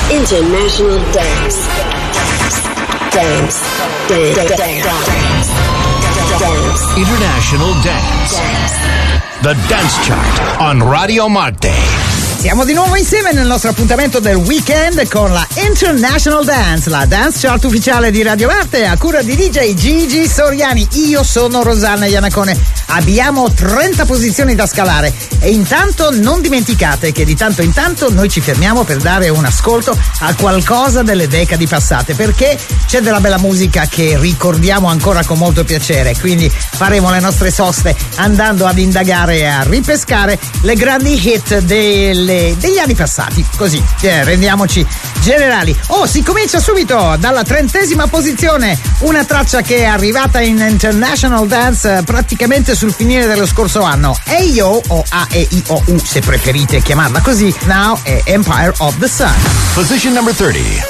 International Dance. Dance. International Dance. The Dance Chart on Radio Marte. Siamo di nuovo insieme nel nostro appuntamento del weekend con la International Dance, la dance chart ufficiale di Radio Marte a cura di DJ Gigi Soriani. Io sono Rosanna Iannacone. Abbiamo 30 posizioni da scalare e intanto non dimenticate che di tanto in tanto noi ci fermiamo per dare un ascolto a qualcosa delle decadi passate, perché c'è della bella musica che ricordiamo ancora con molto piacere, quindi faremo le nostre soste andando ad indagare e a ripescare le grandi hit degli anni passati, così rendiamoci generali. Si comincia subito dalla 30ª posizione, una traccia che è arrivata in International Dance praticamente sul finire dello scorso anno. Ayo, o A-E-I-O-U se preferite chiamarla così, Now è Empire of the Sun. Position number 30.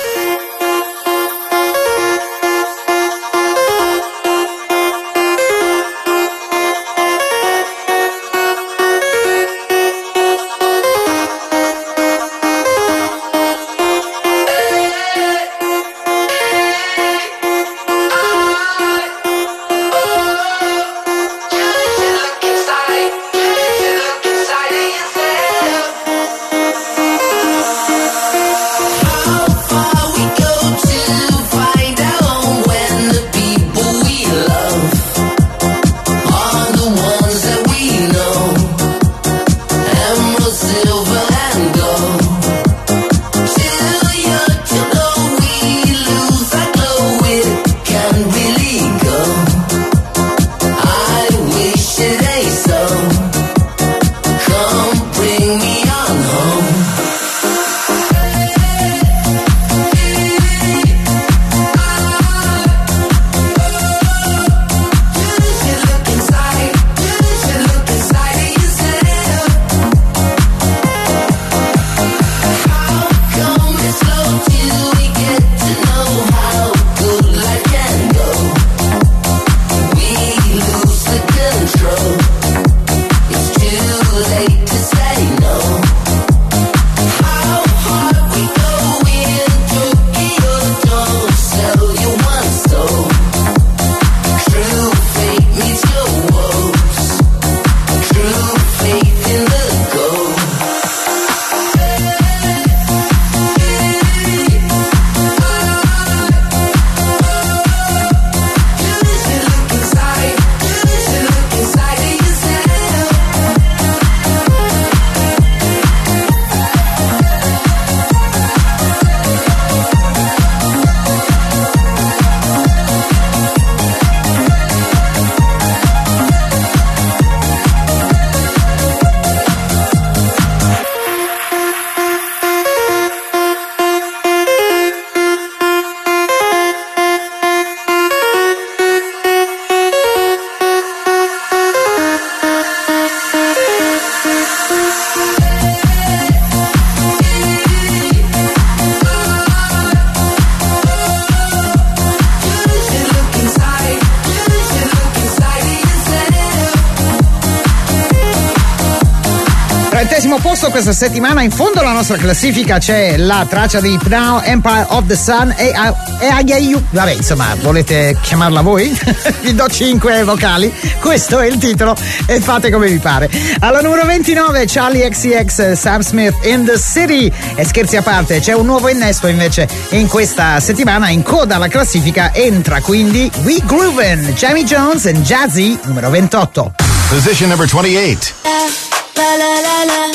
Posto questa settimana in fondo alla nostra classifica c'è la traccia di Now Empire of the Sun e Agayu. Vabbè, insomma, volete chiamarla voi? Vi do 5 vocali, questo è il titolo e fate come vi pare. Alla numero 29 Charlie XCX, Sam Smith, In the City. E scherzi a parte, c'è un nuovo innesto invece in questa settimana, in coda alla classifica entra quindi We Groovin', Jamie Jones and Jazzy, numero 28. Position number 28. La la la la,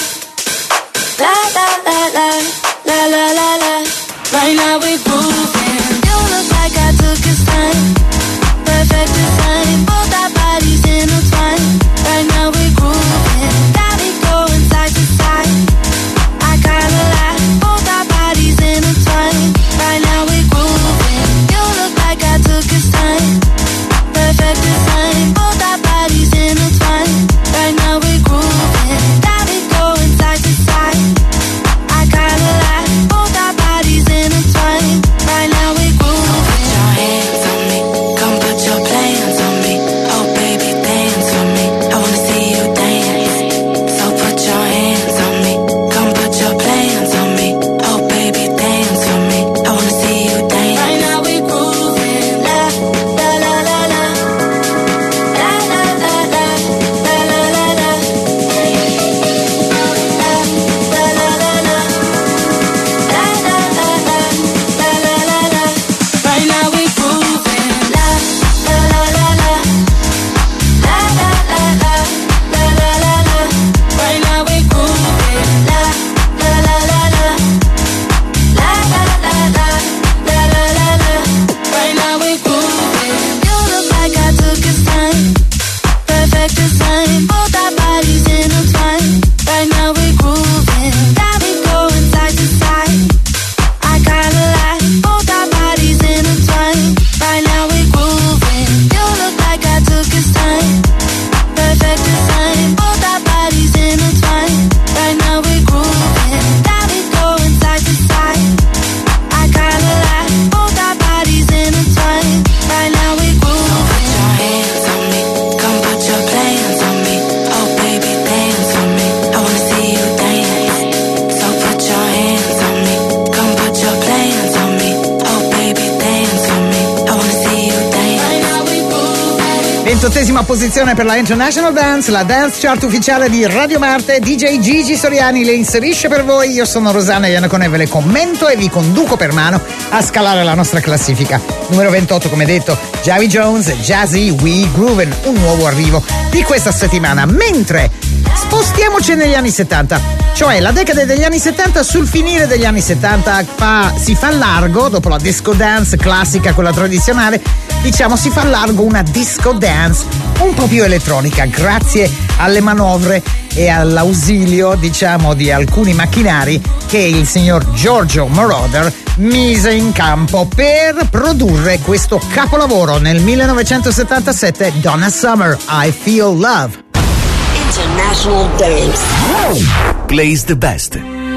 la la la la, la la la la. Right now we're grooving. You look like I took his time. Perfect design, both our bodies intertwined. Right now we're grooving. Got me going side to side. I kinda like both our bodies intertwined. Right now we're grooving. You look like I took his time. Perfect design, both our bodies intertwined. Right now we're grooving. Got me going side to side. I kinda like both our bodies intertwined. Right 28esima posizione per la International Dance, la dance chart ufficiale di Radio Marte. DJ Gigi Soriani le inserisce per voi. Io sono Rosanna Iannacone, ve le commento e vi conduco per mano a scalare la nostra classifica. Numero 28, come detto, Javi Jones, Jazzy, We Groovin', un nuovo arrivo di questa settimana. Mentre spostiamoci negli anni 70, cioè la decade degli anni 70. Sul finire degli anni 70 si fa largo, dopo la disco dance classica, quella tradizionale, diciamo si fa largo una disco dance un po' più elettronica, grazie alle manovre e all'ausilio, diciamo, di alcuni macchinari che il signor Giorgio Moroder mise in campo per produrre questo capolavoro nel 1977, Donna Summer, I Feel Love. International Dance. Plays the best.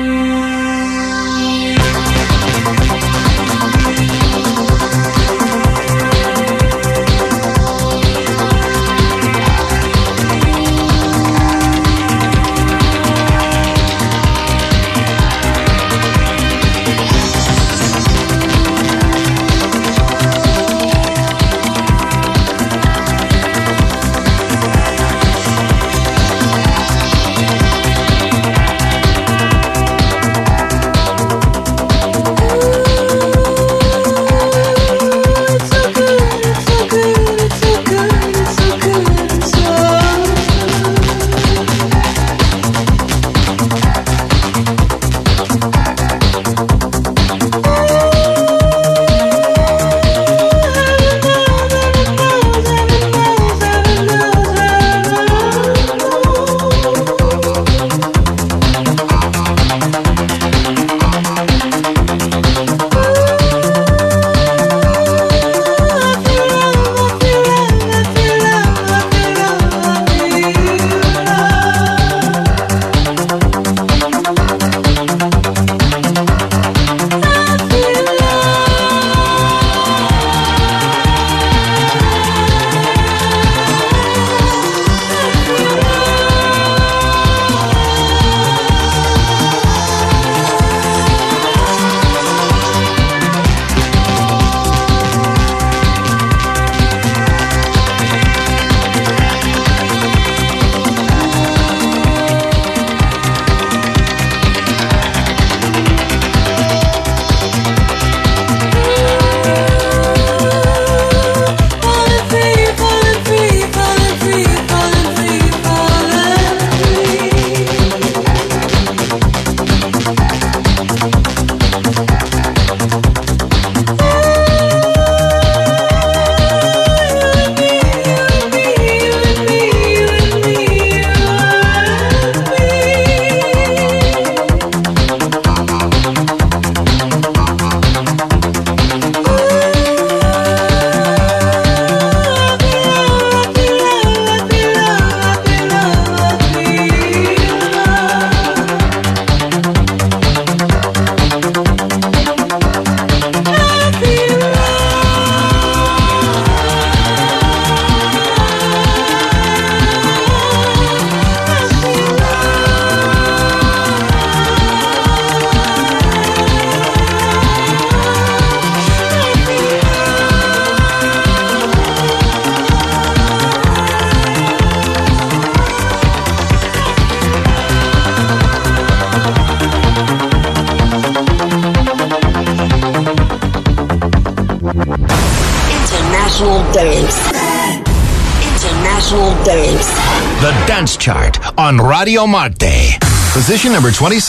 Dance. The Dance Chart on Radio Marte. Position number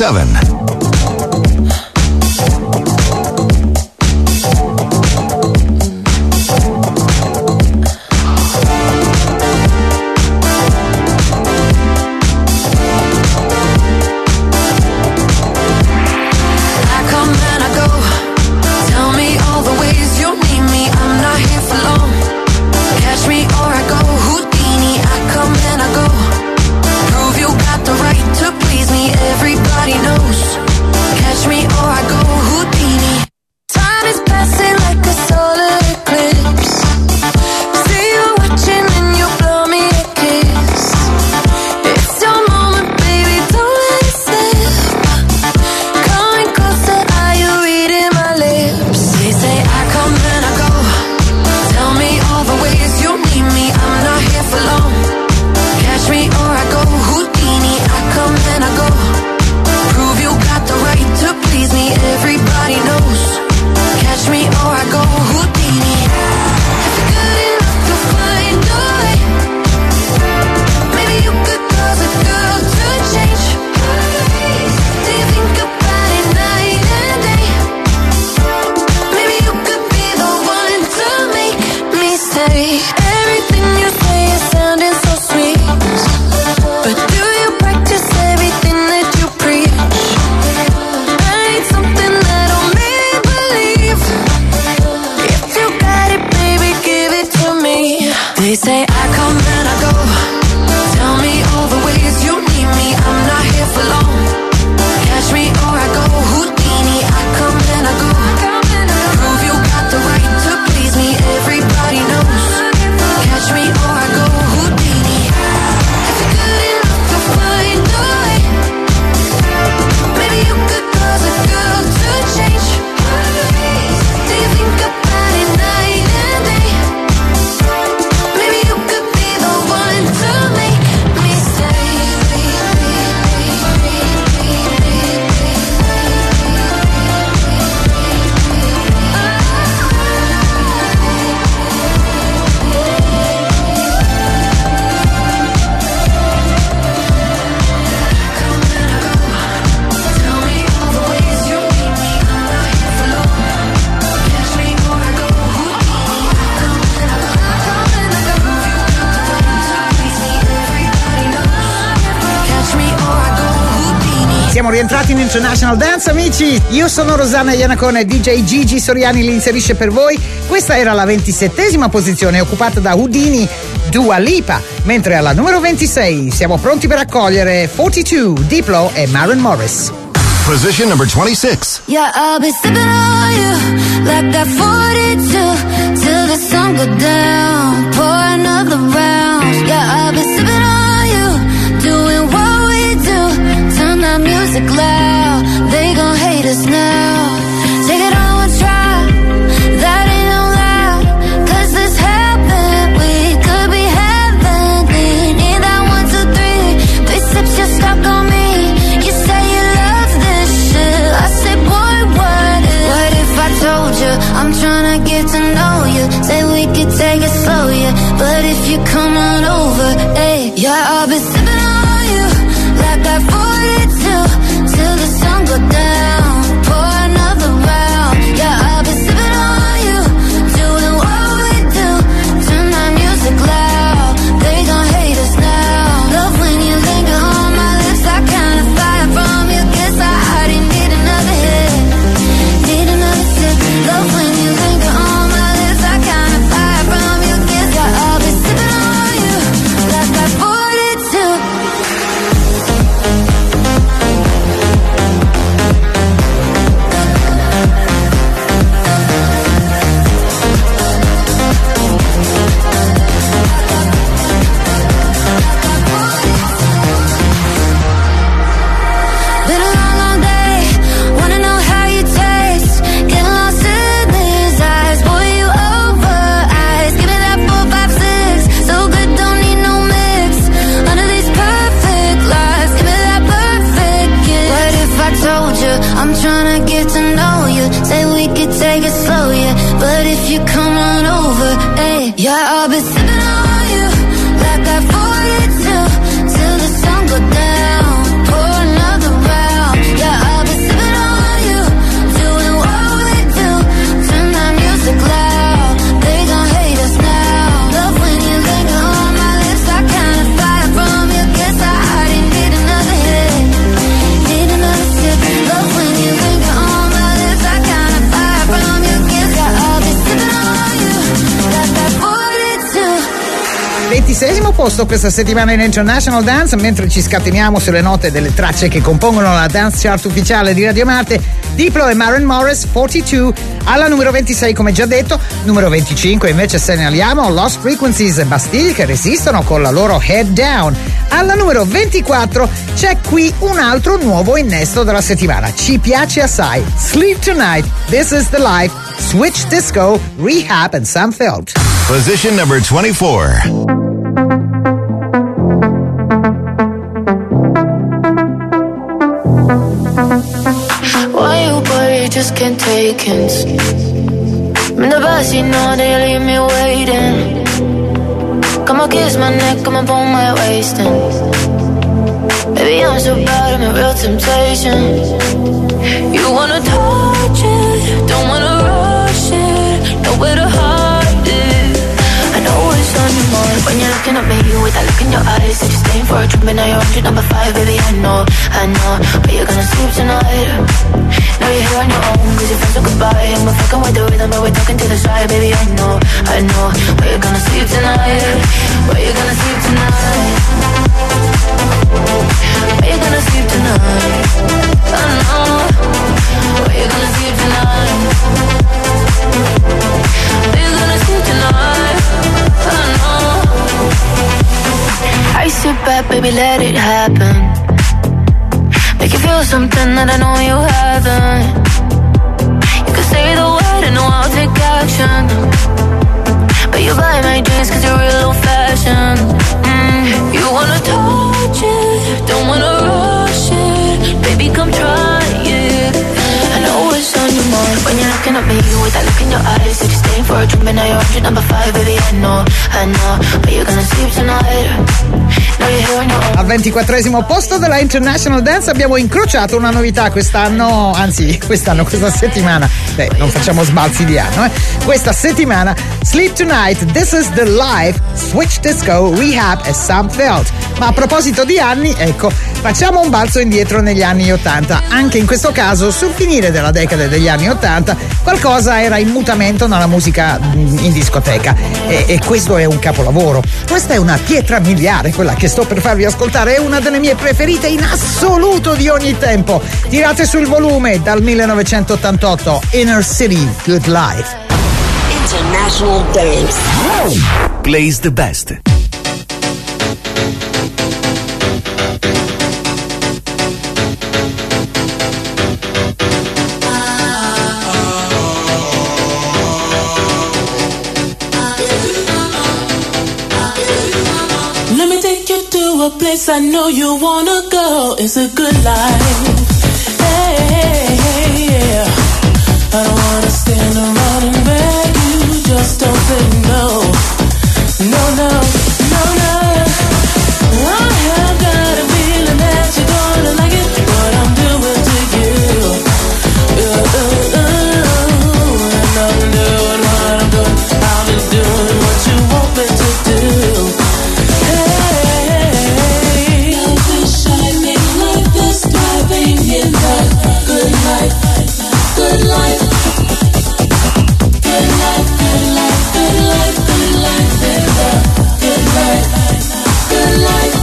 27. Everybody knows Siamo rientrati in International Dance, amici. Io sono Rosanna Iannacone, DJ Gigi Soriani li inserisce per voi. Questa era la 27esima posizione, occupata da Houdini, Dua Lipa, mentre alla numero 26 siamo pronti per accogliere 42, Diplo e Maren Morris. Position number 26. Yeah, I'll be sipping on you like that 42 till the sun go down. Pour another round. Yeah, I'll be sipping on you, doing what we do. Turn that music loud. They gon' hate us now. Take it on one try. That ain't no lie. 'Cause this happened. We could be heavenly. Need that 1, 2, 3. 3 sips, you're stuck on me. You say you love this shit. I say, boy, what if I told you I'm tryna get to know you? Say we could take it slow, yeah. But if you come on over, hey, yeah, I'll be sipping on you like that 42 till the sun go down. Pour another round. Yeah, I'll be sipping on you, doing what we do. Turn that music loud. They gon' hate us now. Love when you linger on my lips. I kinda fire from you. Guess I already need another hit. Need another sip. Love when you linger on my lips. I kinda fire from you. Guess I'll be sipping on you like that 42. Been a long, long day. Wanna know how you taste. Getting lost in these eyes. Boy, you over eyes. Give me that 4, 5, 6. So good, don't need no mix. Under these perfect lies. Give me that perfect kiss. What if I told you I'm tryna get to know you? Say we could take it slow, yeah. But if you come on over, hey, yeah, I'll be sipping on you like that 42 till the sun go down. Pour another round. Yeah, I'll be sipping on you, doing what we do. Turn that music loud. They gon' hate us now. Love when you linger on my lips. I kinda fire from you. Guess I already need another hit. Need another sip. Love when you linger on my lips. I kinda fire from you. Guess I'll be sipping on you like that 42. 26esimo posto questa settimana in International Dance, mentre ci scateniamo sulle note delle tracce che compongono la dance chart ufficiale di Radio Marte. Diplo e Maren Morris, 42. Alla numero 26, come già detto. Numero 25 invece segnaliamo Lost Frequencies e Bastille, che resistono con la loro Head Down. Alla numero 24 c'è qui un altro nuovo innesto della settimana, ci piace assai. Sleep Tonight, This Is The Life, Switch Disco, Rehab and Sam Feld. Position number 24. Why you worry, just can't take hints. I'm in the backseat now, they leave me waiting. Come on, kiss my neck, come on, pull my waist in. Baby, I'm so bad, I'm a real temptation. You wanna touch it, don't wanna rush it. Nowhere to hide it. I know it's on your mind when you're looking at me with that look in your eyes. That you're staying for a trip and now you're on to number 5. Baby, I know where you're gonna sleep tonight. Now you're here on your own, cause your friends are goodbye. And we're fucking with the rhythm, but we're talking to the side. Baby, I know where you're gonna sleep tonight. Where you're gonna sleep tonight. Where you gonna sleep tonight? I know where you gonna sleep tonight. Where you gonna sleep tonight? I know. I sit back, baby, let it happen. Make you feel something that I know you haven't. You can say the word and know I'll take action. But you buy my dreams cause you're real old fashioned. You wanna touch it, don't wanna rush it. Baby, come try it. I know it's on your mind when you're looking at me with that look in your eyes. Said you're staying for a drink, but now you're up to number 5. Baby, I know, but you're gonna sleep tonight. Now you're here on your own. Al 24esimo posto della International Dance abbiamo incrociato una novità quest'anno, questa settimana. Beh, non facciamo sbalzi di anno, Questa settimana, Sleep Tonight, This Is The Life, Switch Disco, Rehab e Sam Felt. Ma a proposito di anni, ecco, facciamo un balzo indietro negli anni 80. Anche in questo caso, sul finire della decade degli anni 80, qualcosa era in mutamento nella musica in discoteca. E questo è un capolavoro. Questa è una pietra miliare, quella che sto per farvi ascoltare, è una delle mie preferite in assoluto di ogni tempo. Tirate sul volume, dal 1988, Inner City, Good Life. International Dance. Plays the best. Let me take you to a place I know you wanna go. It's a good life. Hey, hey, yeah. I don't wanna stand around and beg you. Just don't say no. No, no, no, no. I have got a feeling that you're gonna like it. What I'm doing to you. And I'm doing what I'm doing. I'll be doing what you want me to do. Good life, good life, good life, good life, good life, good life, good life, good life.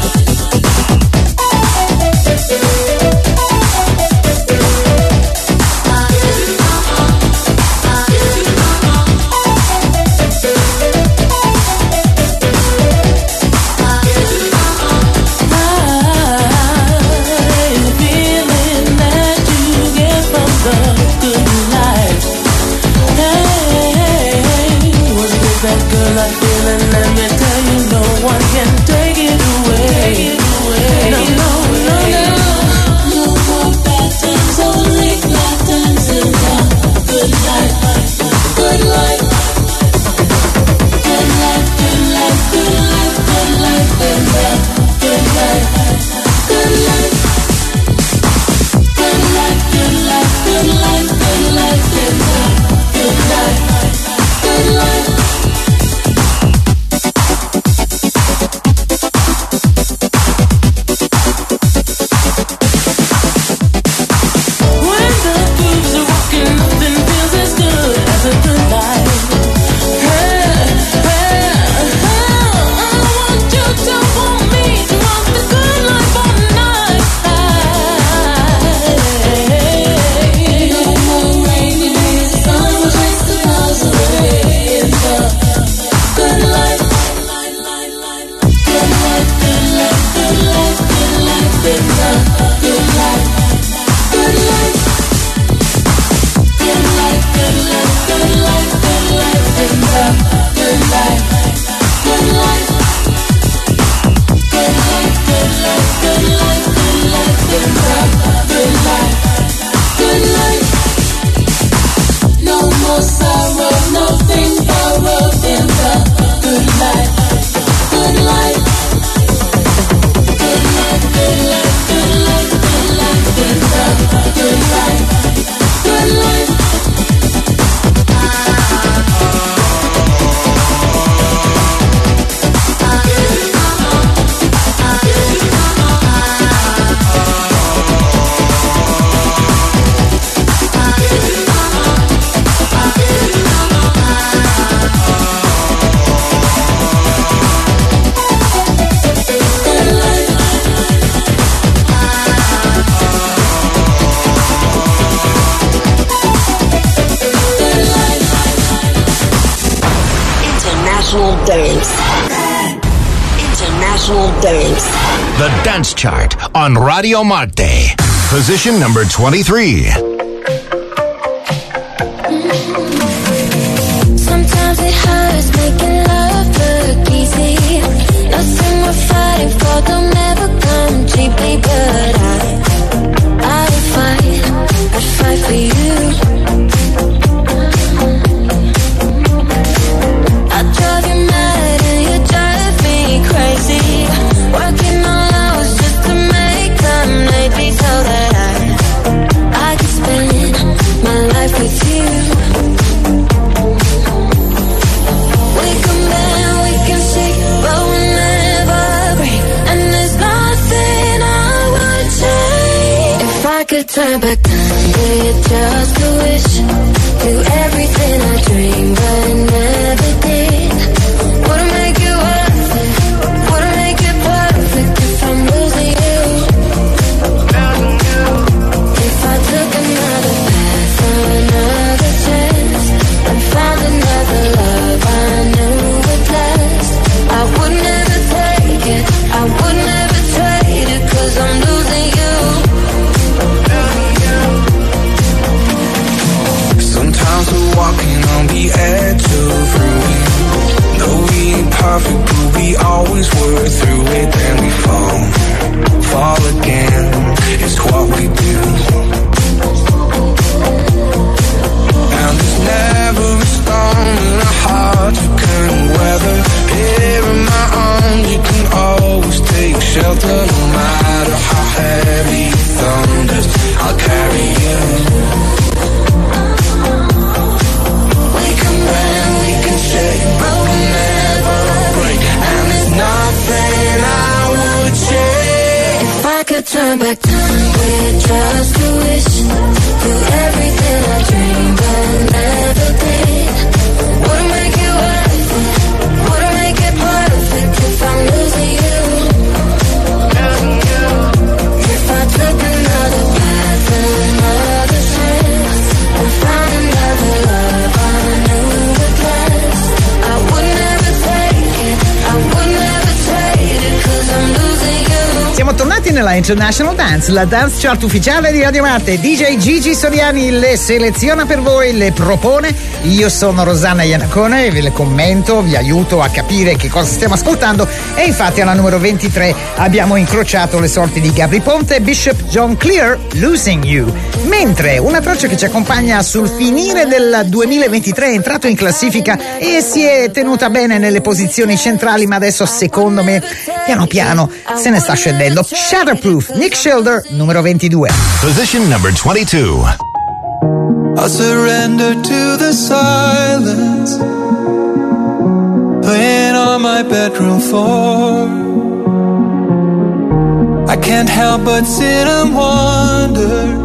International Dance. The Dance Chart on Radio Marte. Position number 23. Sometimes it hurts making love look easy. Nothing we're fighting for don't ever come cheaply, but I'd fight for you. turn back time with just a wish, do everything I dreamed but never did. Wouldn't make it worth it, wouldn't make it perfect if I'm losing you. If I took another path, another chance, and found another love I knew would last, I would never take it, I would never trade it, 'cause I'm losing you. Sometimes we're walking on the edge of ruin. No, we ain't perfect, but we always work through it. Then we fall again. It's what we do. And there's never a storm in a heart you can weather. Here in my arms, you can always take shelter. No matter how heavy the thunders, I'll carry you. But we'll never break, and there's nothing I would change. If I could turn back time with just a wish, do everything I dreamed but never did. Wouldn't make it worth it, wouldn't make it perfect if I'm losing you. If I took another path, another chance, and found another love I knew would last, I would never take it, I would never trade it, 'cause I'm losing you. Siamo tornati nella International Dance, la dance chart ufficiale di Radio Marte. DJ Gigi Soriani le seleziona per voi, le propone. Io sono Rosanna Iannacone, ve le commento, vi aiuto a capire che cosa stiamo ascoltando. E infatti alla numero 23 abbiamo incrociato le sorti di Gabry Ponte e Bishop John Clear, Losing You. Mentre una traccia che ci accompagna sul finire del 2023 è entrato in classifica e si è tenuta bene nelle posizioni centrali, ma adesso secondo me piano piano se ne sta scendendo. Shatterproof, Nick Schilder, numero 22. Position number 22. I surrender to the silence, playing on my bedroom floor. I can't help but sit and wonder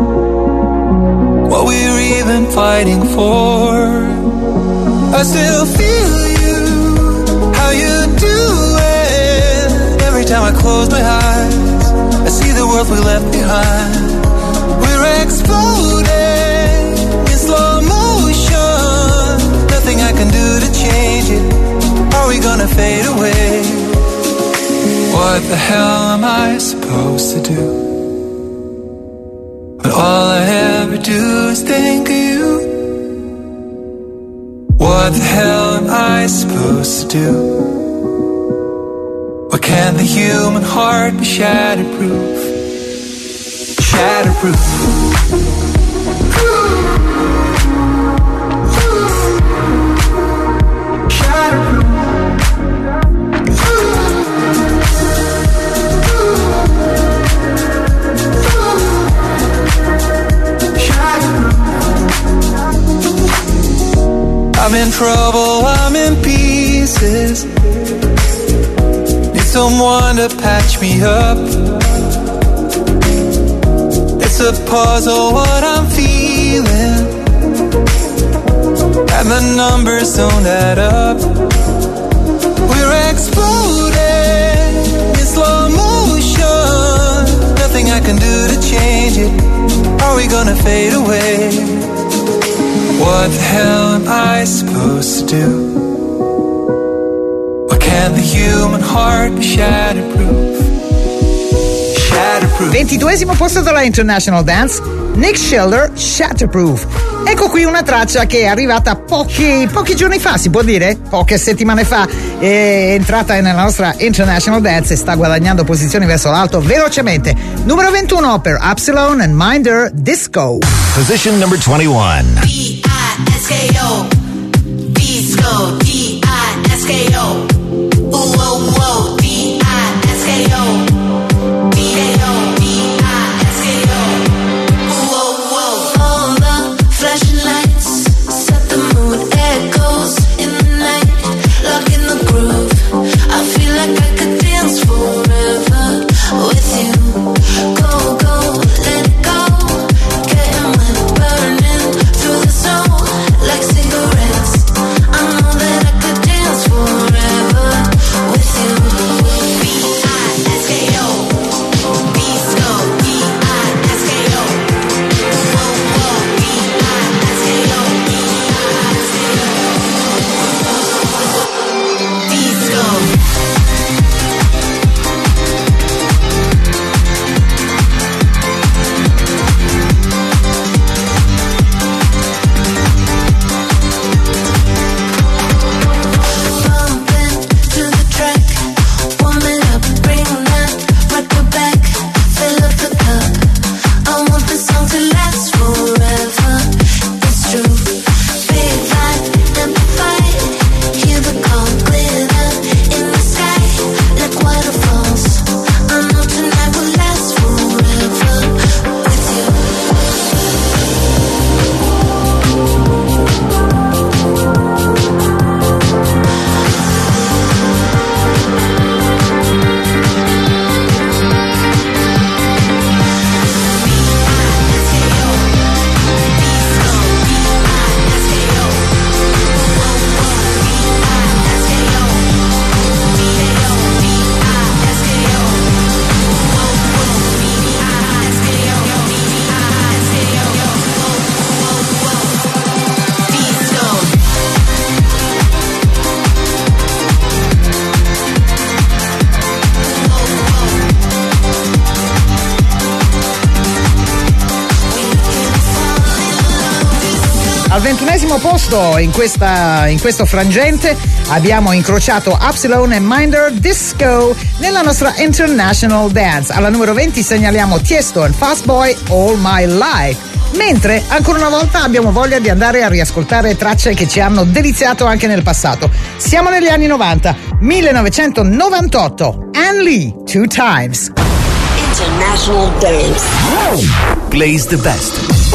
what we're even fighting for. I still feel you, how you do it. Every time I close my eyes, I see the world we left behind. We're exploding in slow motion. Nothing I can do to change it. Are we gonna fade away? What the hell am I supposed to do when all I ever do is think of you? What the hell am I supposed to do? Why can't the human heart be shatterproof? Shatterproof. I'm in trouble, I'm in pieces. Need someone to patch me up. It's a puzzle what I'm feeling, and the numbers don't add up. We're exploding in slow motion. Nothing I can do to change it. Are we gonna fade away? What the hell am I supposed to do? Why can't the human heart be shatterproof? Shatterproof. 22esimo posto della International Dance, Nick Schilder, Shatterproof. Ecco qui una traccia che è arrivata pochi giorni fa, si può dire? Poche settimane fa, è entrata nella nostra International Dance e sta guadagnando posizioni verso l'alto velocemente. Numero 21 per Absalon and Minder, Disco. Position number 21. D-I-S-K-O, Disco, D-I-S-K-o, ooh, oh, oh, D-I-S-K-o, D-A-O, D-I-S-K-o, ooh, oh, oh. All the flashing lights set the mood, echoes in the night, lock in the groove. I feel like I could dance forever with you. Go, go, let it go. Al 21° posto in questo frangente abbiamo incrociato Upsilon e Minder Disco nella nostra International Dance. Alla numero 20 segnaliamo Tiesto e Fastboy All My Life. Mentre ancora una volta abbiamo voglia di andare a riascoltare tracce che ci hanno deliziato anche nel passato. Siamo negli anni 90, 1998. Ann Lee, Two Times. International Dance. Plays the best.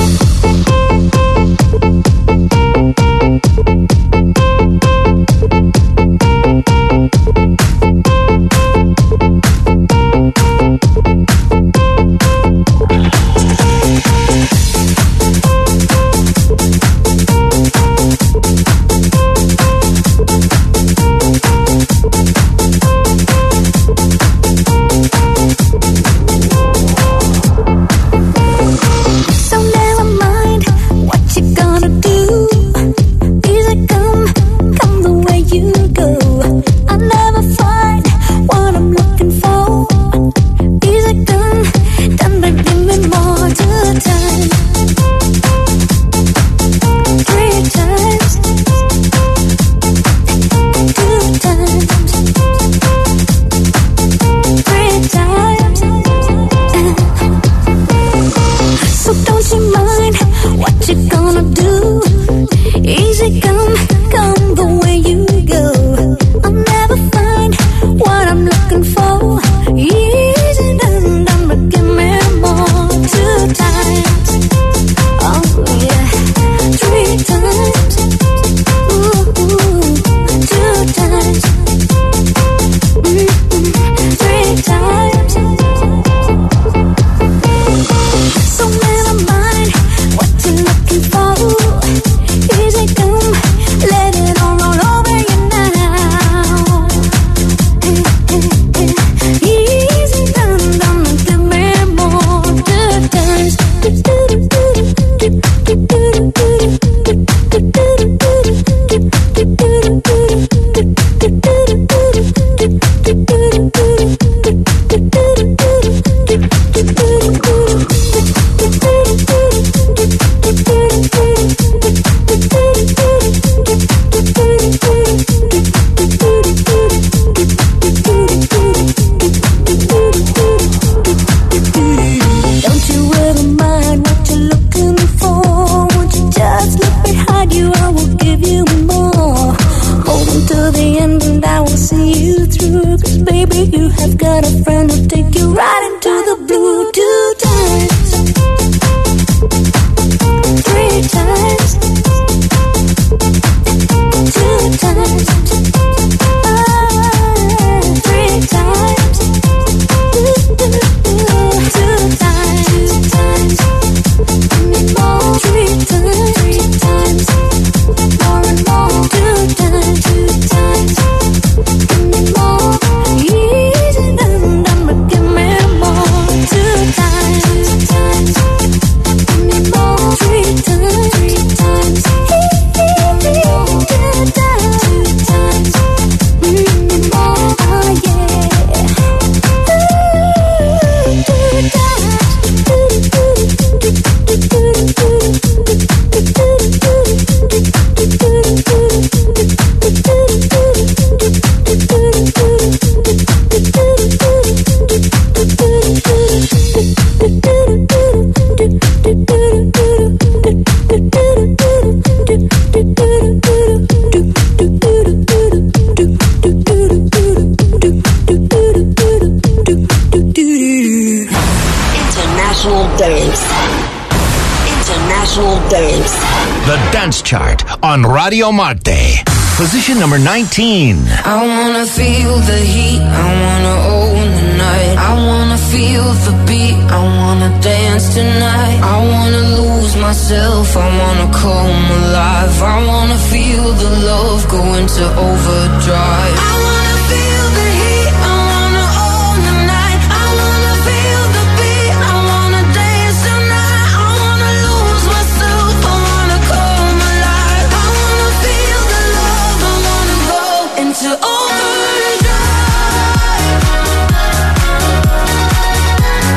The Dance Chart on Radio Marte. Position number 19. I wanna feel the heat, I wanna own the night. I wanna feel the beat, I wanna dance tonight. I wanna lose myself, I wanna come alive. I wanna feel the love go into overdrive. I wanna feel the heat, I wanna own the night. I wanna feel the beat, I wanna dance tonight. I wanna lose myself, I wanna come alive. I wanna feel the love, I wanna go into overdrive.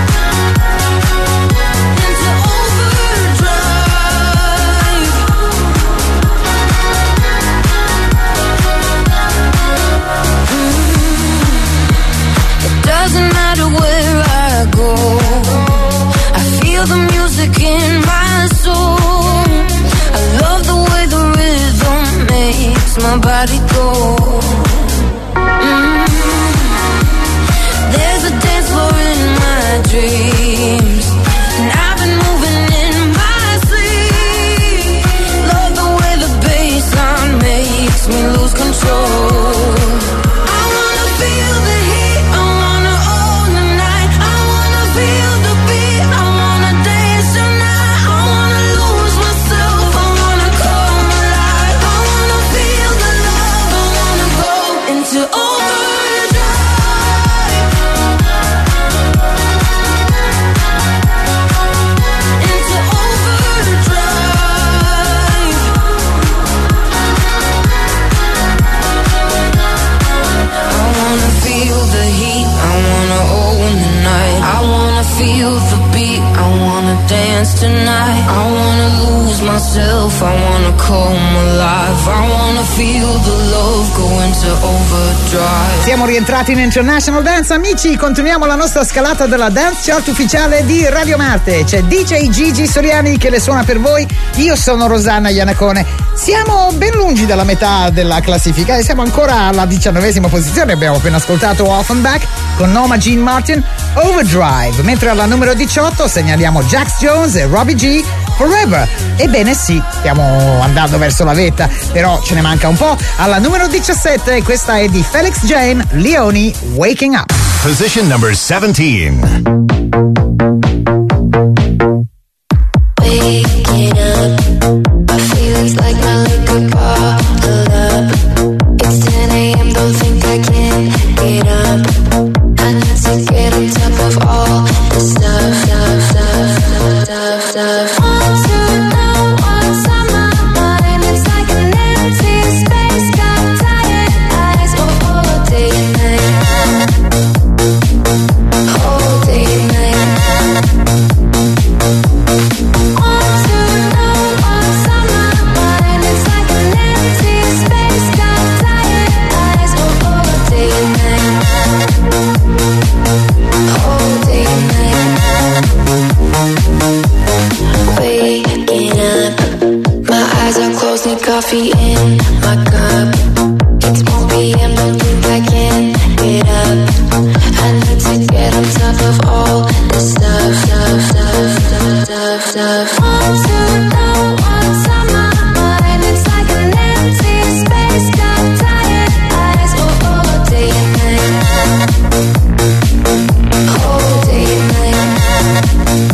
Into overdrive. tonight. I wanna lose myself, I wanna come alive. I wanna feel the love go into overdrive. Siamo rientrati in International Dance, amici, continuiamo la nostra scalata della Dance Chart ufficiale di Radio Marte. C'è DJ Gigi Soriani che le suona per voi, io sono Rosanna Iannacone. Siamo ben lungi dalla metà della classifica e siamo ancora alla 19ª posizione. Abbiamo appena ascoltato Offenbach con Norma Jean Martin, Overdrive, mentre alla numero 18 segnaliamo Jax Jones e Robbie G, Forever. Ebbene sì, stiamo andando verso la vetta, però ce ne manca un po'. Alla numero 17 questa è di Felix Jane, Leone, Waking Up. Position number 17. Waking up, my feelings like my liquor bottled up. It's 10 a.m., don't think I can get up. I need to get on top of all the stuff. Want to know what's on my mind. It's like an empty space, got tired eyes all day and night. All day and night. Want to know what's on my mind. It's like an empty space, got tired eyes all day and night. All day and night. Waking up, my eyes are closed, need coffee in my cup. It's 1 p.m., don't think I can get up. I need to get on top of all the stuff. Want to know what's on my mind. It's like an empty space, got tired eyes all day and night. All day and night.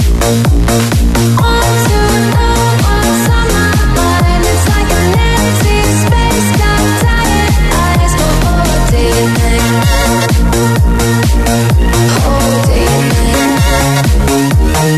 Want to know what's on my mind. It's like an empty space, got tired eyes all day and night. All day and night.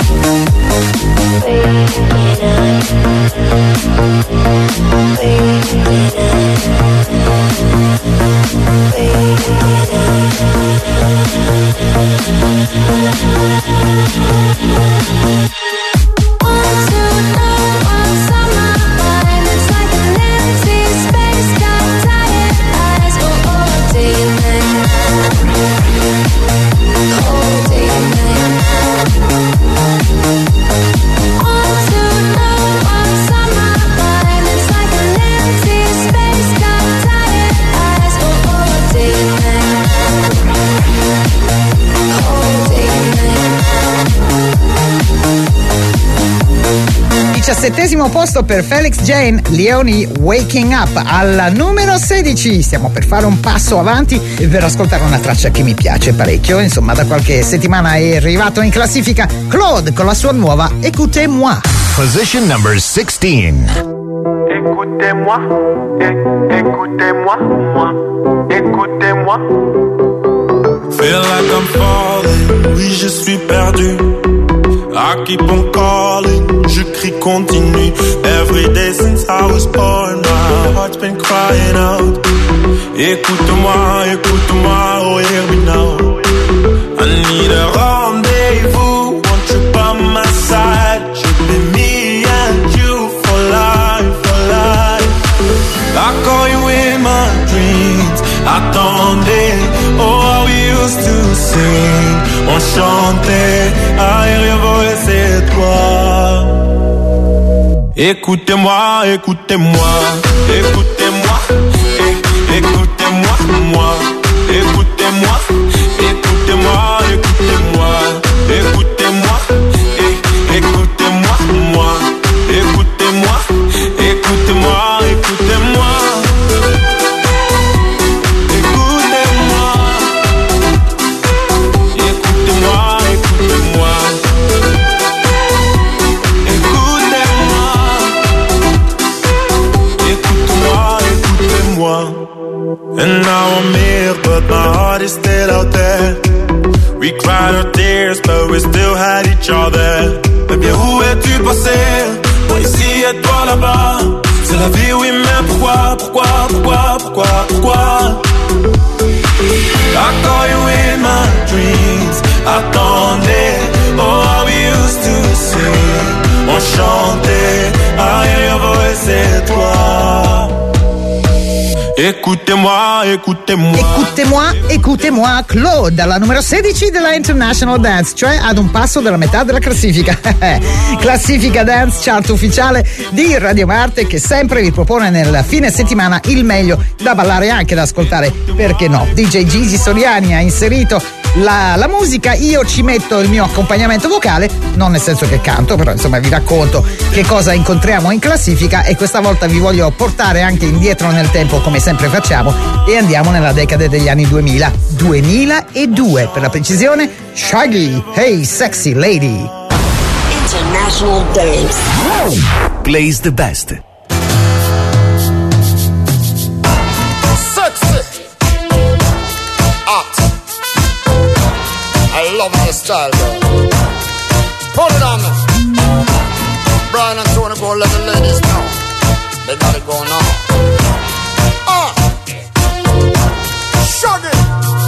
Want to know what's on my mind. It's like an empty space, got tired eyes all day and night. All day and night. Want to know what's on my mind. It's like an empty space, got tired eyes all day and night. All day and night. 17° posto per Felix Jane, Leone, Waking Up. Alla numero 16 stiamo per fare un passo avanti e per ascoltare una traccia che mi piace parecchio. Insomma, da qualche settimana è arrivato in classifica Claude con la sua nuova Écoutez-moi. Position number 16. Écoutez-moi, écoutez-moi, moi, écoutez-moi. Feel like I'm falling, oui je suis perdu. I keep on calling, je crie continue. Every day since I was born, my heart's been crying out. Écoute-moi, écoute-moi, oh hear me now. I need a rendezvous, want you by my side. Should be me and you for life, for life. I call you in my dreams, attendez, oh how we used to sing. On chantait, à your voice et toi. Écoutez-moi, écoutez-moi, écoutez-moi, écoutez-moi, moi. Écoutez-moi, écoutez-moi, écoutez-moi, écoutez-moi, écoutez-moi, moi. Écoutez-moi, écoutez-moi, écoutez-moi. And now I'm here, but my heart is still out there. We cried our tears, but we still had each other. Eh bien, où es-tu passé? Moi ici et toi là-bas. C'est la vie, oui, mais pourquoi? I call you in my dreams. Attendez, oh how we used to On chantait, rien voix c'est toi. Écoutez-moi, écoutez-moi. Écoutez-moi, Claude, alla numero 16 della International Dance, cioè ad un passo dalla metà della classifica. Classifica Dance Chart ufficiale di Radio Marte, che sempre vi propone nel fine settimana il meglio da ballare e anche da ascoltare, perché no? DJ Gigi Soriani ha inserito la musica, io ci metto il mio accompagnamento vocale, non nel senso che canto, però insomma vi racconto che cosa incontriamo in classifica, e questa volta vi voglio portare anche indietro nel tempo, come sempre facciamo, e andiamo nella decade degli anni 2002 per la precisione. Shaggy, Hey Sexy Lady. International Dance Plays the best. I love your style, girl. Put it on me. Brian and Tony, go let the ladies know. They got it going on. Shut it.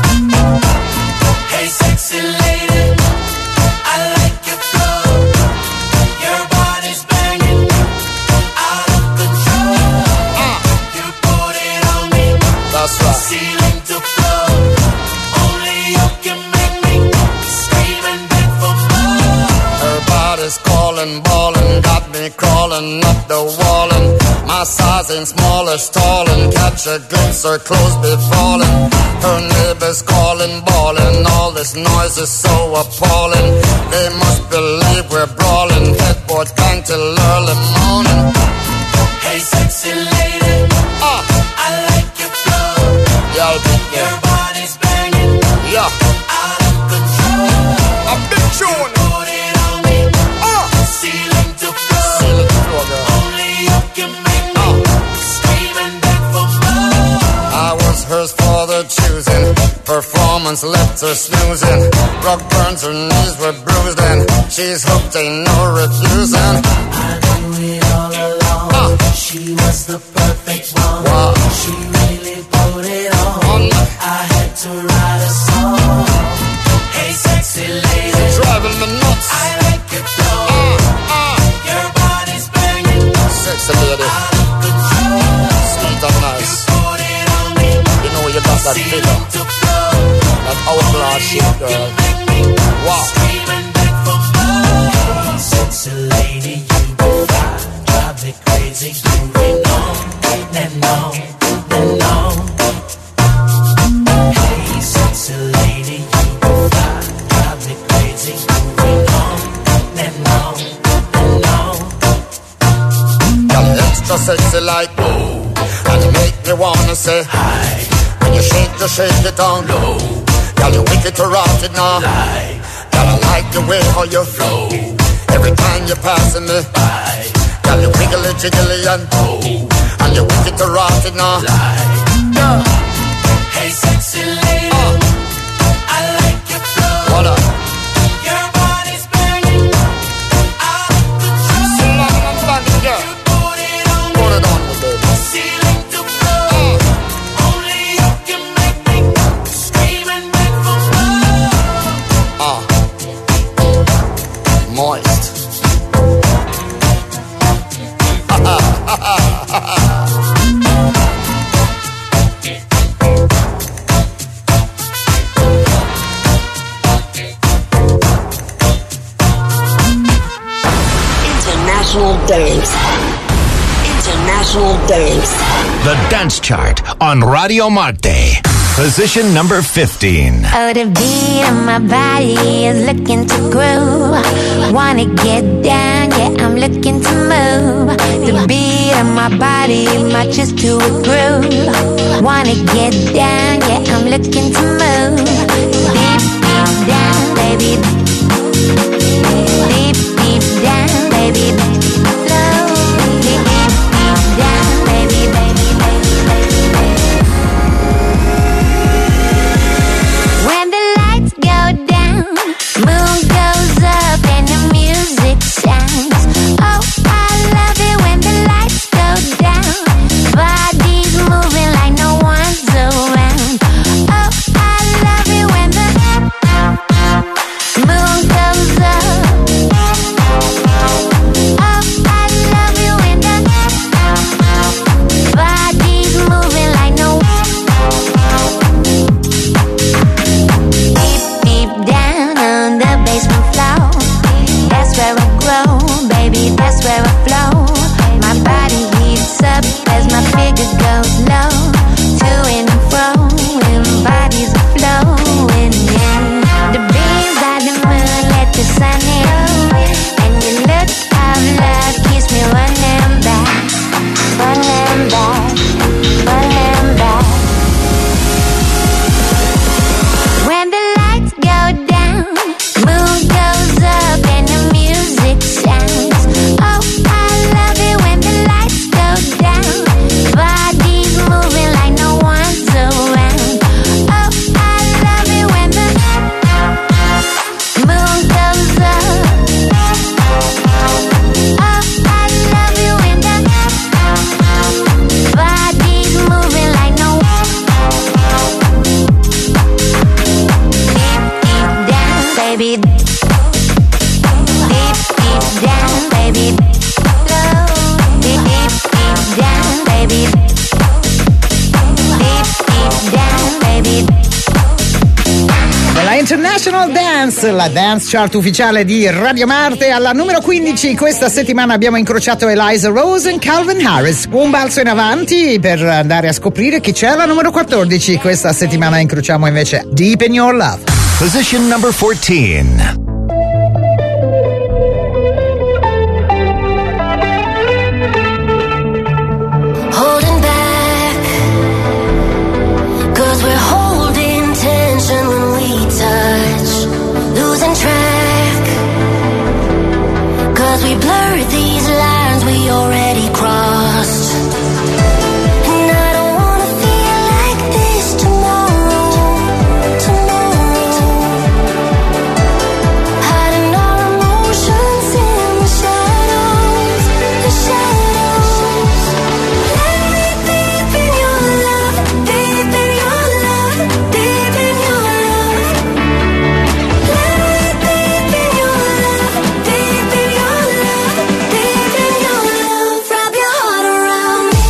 Hey, sexy lady, I like your flow. Your body's banging, out of control. You put it on me. That's right. Ceiling to floor. Only you can make me scream and beg for more. Her body's calling, ballin', got me crawling up the wall, and my size ain't small or stalling. Catch a glimpse, her clothes be falling. Her neighbors calling, bawling. All this noise is so appalling. They must believe we're brawling. Headboard bang till early morning. Hey, sexy lady, I like your flow. Yeah, I'll be there. Your body's banging, Yeah, out of control. a big tune. Put it on me, ceiling to floor. Ceiling to floor, girl. Only you can make me scream and beg for more. I was hers for the choosing. Performance left her snoozing. Rock burns, her knees were bruised, and she's hooked, ain't no refusing. I knew it all along. She was the perfect one. Wow. She really put it on. I had to write a song. Hey, sexy lady, Driving me nuts. I like your flow. Your body's banging, Sexy lady, out of control. sweet and nice. Put it on me, You know you got that figure, ceiling to floor. that hourglass shape, girl. Wow. Scream and beg for more. Sexy lady, you be fine. Drive me crazy, moving on and on and on. Hey, sexy lady, you be fine. Drive me crazy, moving on and on and on. You're extra sexy like and you make me wanna say hi. When you shake it down low. Girl, you wicked to rot it now. Girl, I like the way how you flow. Every time you're passing me by. Girl, you wiggly jiggly and and you wicked to rot it now. Yeah. Hey, sexy lady, I like your flow. What up? Your body's banging, out of control. Sit down and bang, girl. Put it on me, Put it on me, baby. ceiling to floor. Only you can make me scream and beg for more. Moist. International Dance. International Dance. The Dance Chart on Radio Marte. Position number 15. Oh, the beat of my body is looking to groove. Wanna get down, yeah, I'm looking to move. The beat of my body matches to a groove. Wanna get down, yeah, I'm looking to move. Deep, deep down, baby. Deep, deep down, baby. Slowly, deep, deep down, baby, baby, baby, baby, baby. When the lights go down, moon goes up and the music sounds. Oh, I love it when the lights go down. Bodies moving like no one's around. Oh, I love it when the moon goes up. where I flow. My body heats up as my figure goes low. To and fro, and bodies are flowing. Yeah. The beams of the moon let the sun in, and you look how love keeps me running back, running back, running back. When the lights go down, mood goes up and the music sounds. Oh, I love it when the lights go down. Bodies moving like no one's around. Oh, I love it when the moon goes up. Oh, I love it when the bodies moving like no deep down, baby. Deep down, baby. Deep down, baby. Deep down, baby. La International Dance, la dance chart ufficiale di Radio Marte. Alla numero 15 questa settimana abbiamo incrociato Eliza Rose e Calvin Harris. Un balzo in avanti per andare a scoprire chi c'è alla numero 14. Questa settimana incrociamo invece Deep in Your Love. Position number 14. Holding back, 'cause we're holding tension when we touch, losing track, 'cause we blurred these lines we already crossed. And I don't wanna feel like this tomorrow, tomorrow. Hiding our emotions in the shadows, the shadows. Let me deep in your love, deep in your love, deep in your love. Let me deep in your love, deep in your love, deep in your love. Wrap your heart around me.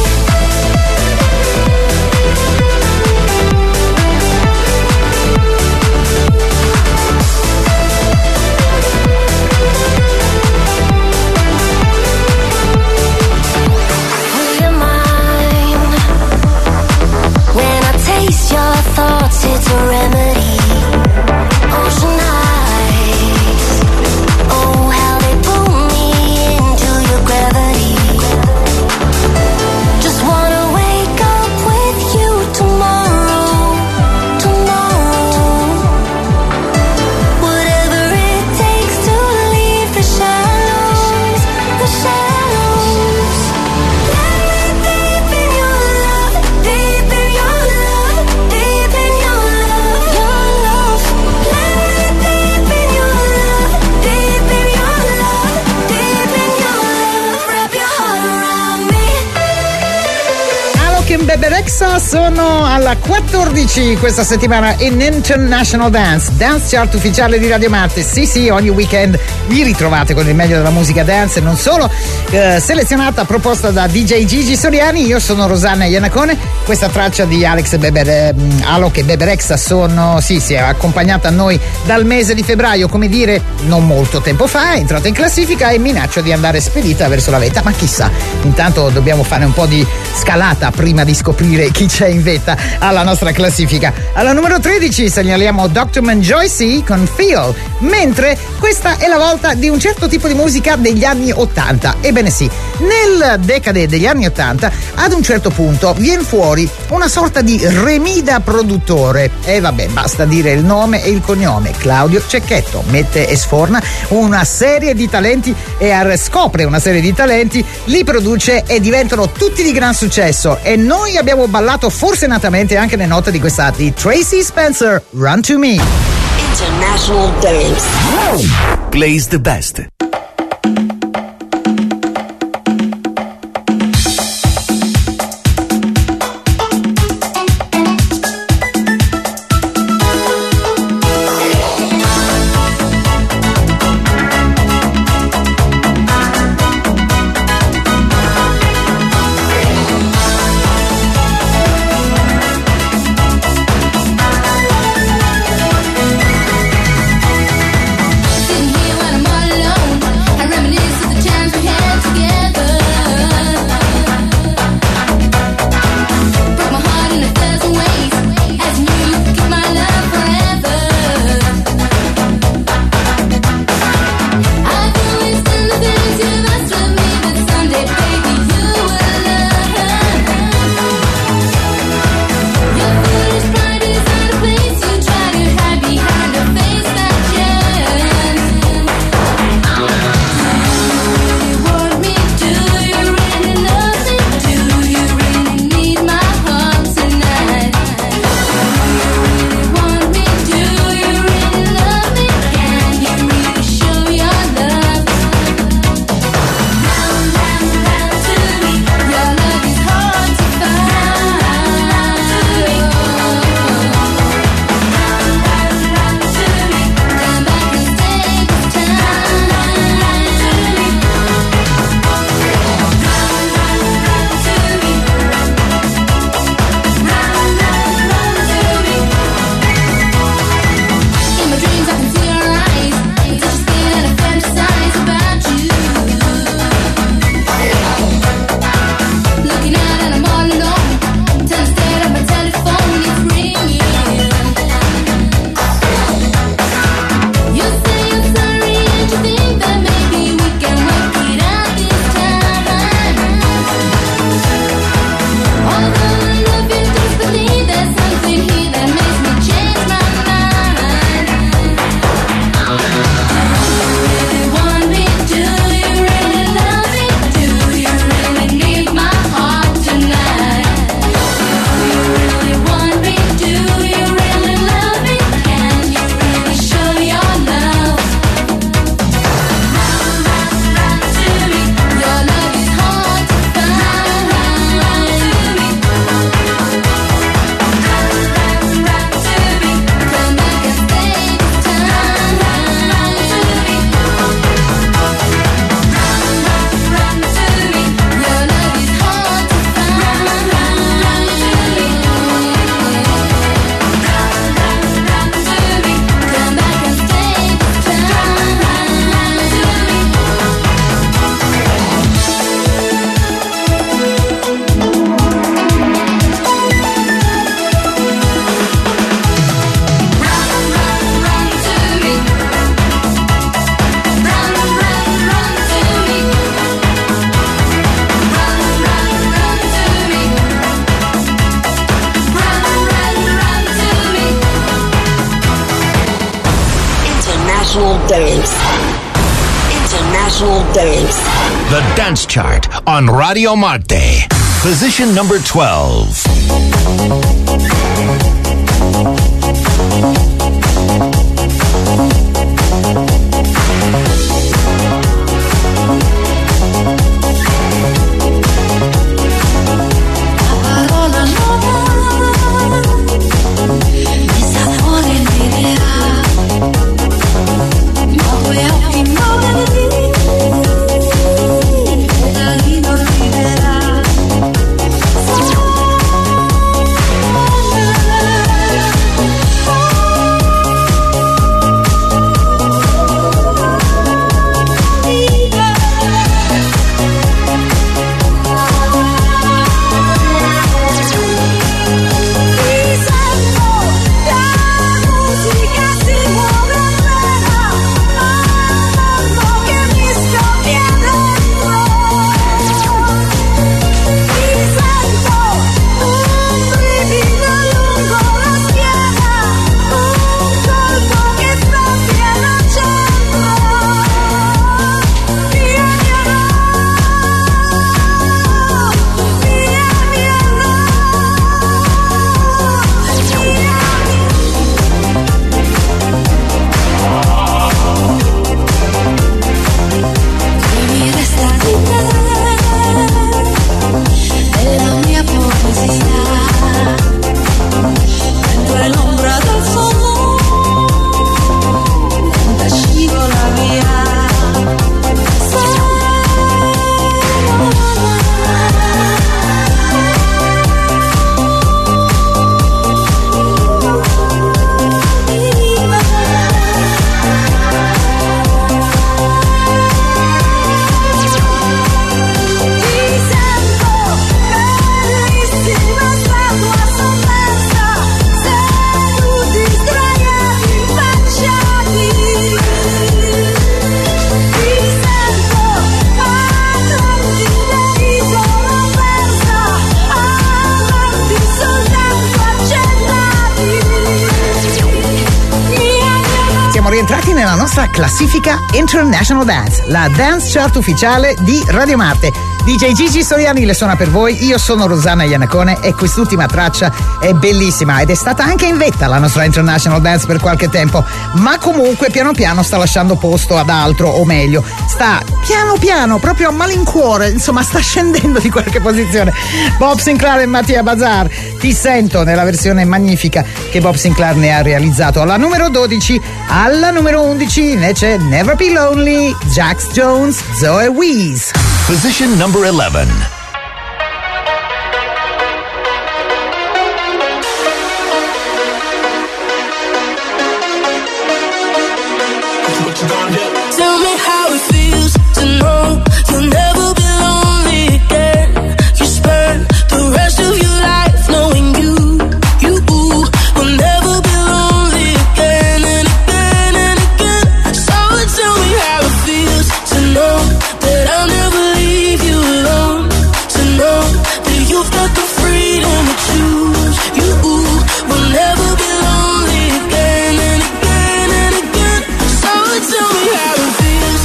Will you mind when I taste your thoughts? It's a remedy. Ocean eyes, oh how they pull me into your gravity. Just wanna wake up with you tomorrow, tomorrow. Whatever it takes to leave the shallows, the shallows. Let me deep in your love, deep in your love, deep in your love, your love. Let me deep in your love, deep in your love, deep in your love. Wrap your heart around me. Alok e Bebe Rexha sono alla 14 questa settimana in International Dance chart ufficiale di Radio Marte. Sì, ogni weekend vi ritrovate con il meglio della musica dance e non solo, selezionata, proposta da DJ Gigi Soriani. Io sono Rosanna Iannacone. Questa traccia di Alok e Bebe Rexha si è accompagnata a noi dal mese di febbraio, come dire non molto tempo fa, è entrata in classifica e minaccia di andare spedita verso la vetta, ma chissà, intanto dobbiamo fare un po' di scalata prima di scoprire chi c'è in vetta alla nostra classifica. Alla numero 13 segnaliamo Dr. Manjoy con Feel, mentre questa è la volta di un certo tipo di musica degli anni 80. Ebbene sì, nel decade degli anni 80 ad un certo punto viene fuori una sorta di Remida produttore, e vabbè, basta dire il nome e il cognome: Claudio Cecchetto. Mette e sforna una serie di talenti e scopre una serie di talenti, li produce e diventano tutti di gran successo, e noi abbiamo ballato forsennatamente anche le note di questa di Tracy Spencer, Run to Me. International Dance. Plays the best. Sitting here when I'm all alone. Dance. International Dance. The Dance Chart on Radio Marte. Position number 12. Rientrati nella nostra classifica International Dance, la dance chart ufficiale di Radio Marte. DJ Gigi Soriani le suona per voi, io sono Rosanna Iannacone e quest'ultima traccia è bellissima ed è stata anche in vetta la nostra International Dance per qualche tempo, ma comunque piano piano sta lasciando posto ad altro, o meglio, sta piano piano, proprio a malincuore, insomma sta scendendo di qualche posizione. Bob Sinclair e Mattia Bazar, Ti sento, nella versione magnifica che Bob Sinclair ne ha realizzato. Alla numero 12, alla numero 11 invece Never Be Lonely, Jax Jones, Zoe Wees. Position number 11. Tell me how it feels to know you'll never be lonely again. You spend the rest of your life knowing you will never be lonely again and again and again. So tell me how it feels to know that I'll never leave you alone. To know that you've got the freedom to choose. You will never be lonely again and again and again. So tell me how it feels.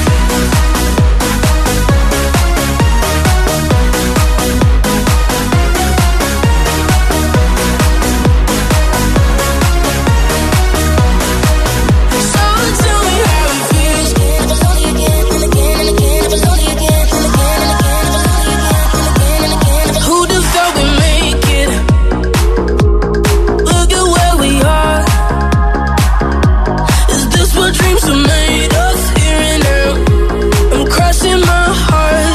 Who'd have thought we'd make it? Look at where we are. Is this what dreams are made of? Here and now, I'm crossing my heart.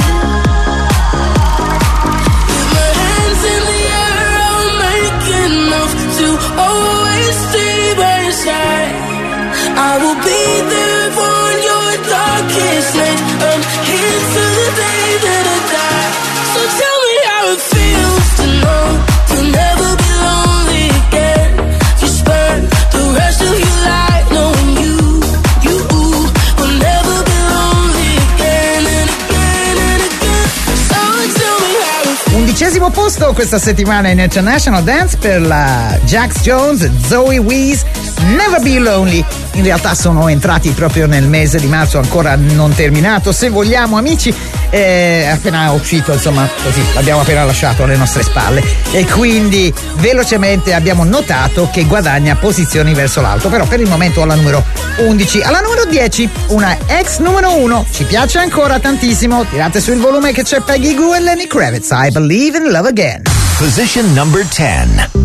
With my hands in the air, I'll make enough to always stay by your side. I will be there for your darkest night. I'm here till the day that I die. So tell me how it feels to know you'll never be lonely again. You spend the rest of your life knowing you will never be lonely again and again and again. So tell me how it feels. 11° posto questa settimana in International Dance per la Jax Jones, Zoe Wees, Never Be Lonely. In realtà sono entrati proprio nel mese di marzo, ancora non terminato, se vogliamo, amici. Appena uscito, insomma, così l'abbiamo appena lasciato alle nostre spalle e quindi velocemente abbiamo notato che guadagna posizioni verso l'alto, però per il momento alla numero 11. Alla numero 10 una ex numero 1, ci piace ancora tantissimo, tirate su il volume che c'è Peggy Gou e Lenny Kravitz, I Believe in Love Again. Position number 10.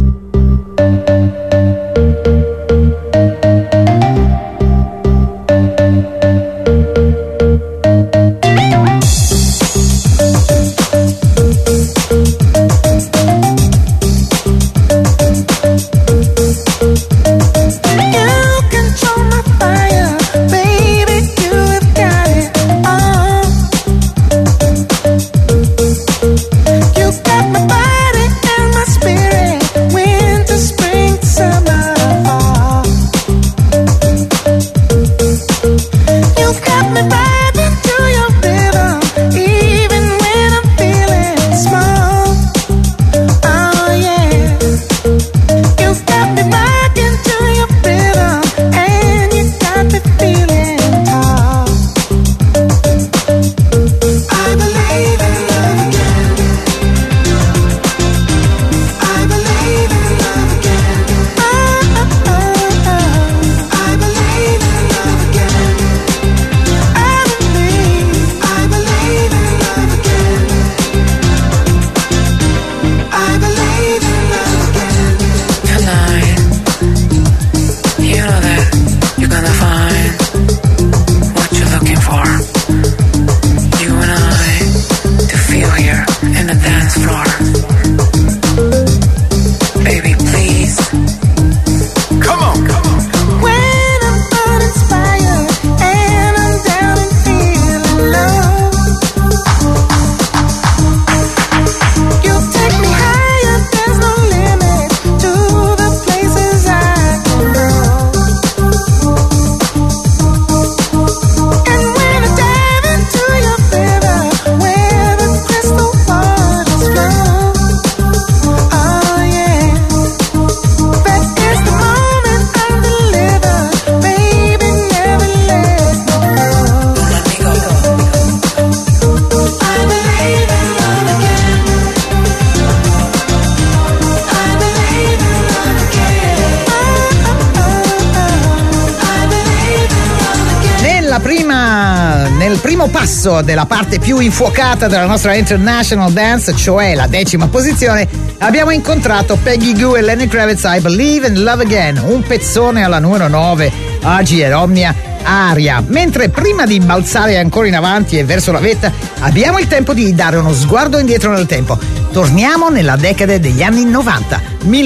Passo della parte più infuocata della nostra International Dance, cioè la 10ª posizione, abbiamo incontrato Peggy Gou e Lenny Kravitz, I Believe in Love Again, un pezzone alla numero 9, Agi e Omnia Aria. Mentre prima di balzare ancora in avanti e verso la vetta abbiamo il tempo di dare uno sguardo indietro nel tempo. Torniamo nella decade degli anni 90,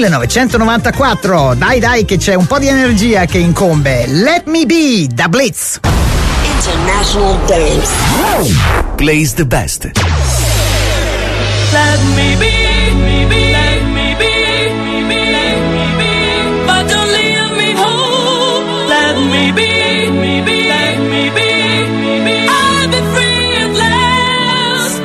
1994. Dai che c'è un po' di energia che incombe. Let Me Be, da Blitz. International Dance plays the best. Let me be, let me be, let me be, but don't leave me home. Let me be, let me be, I'll be free at last.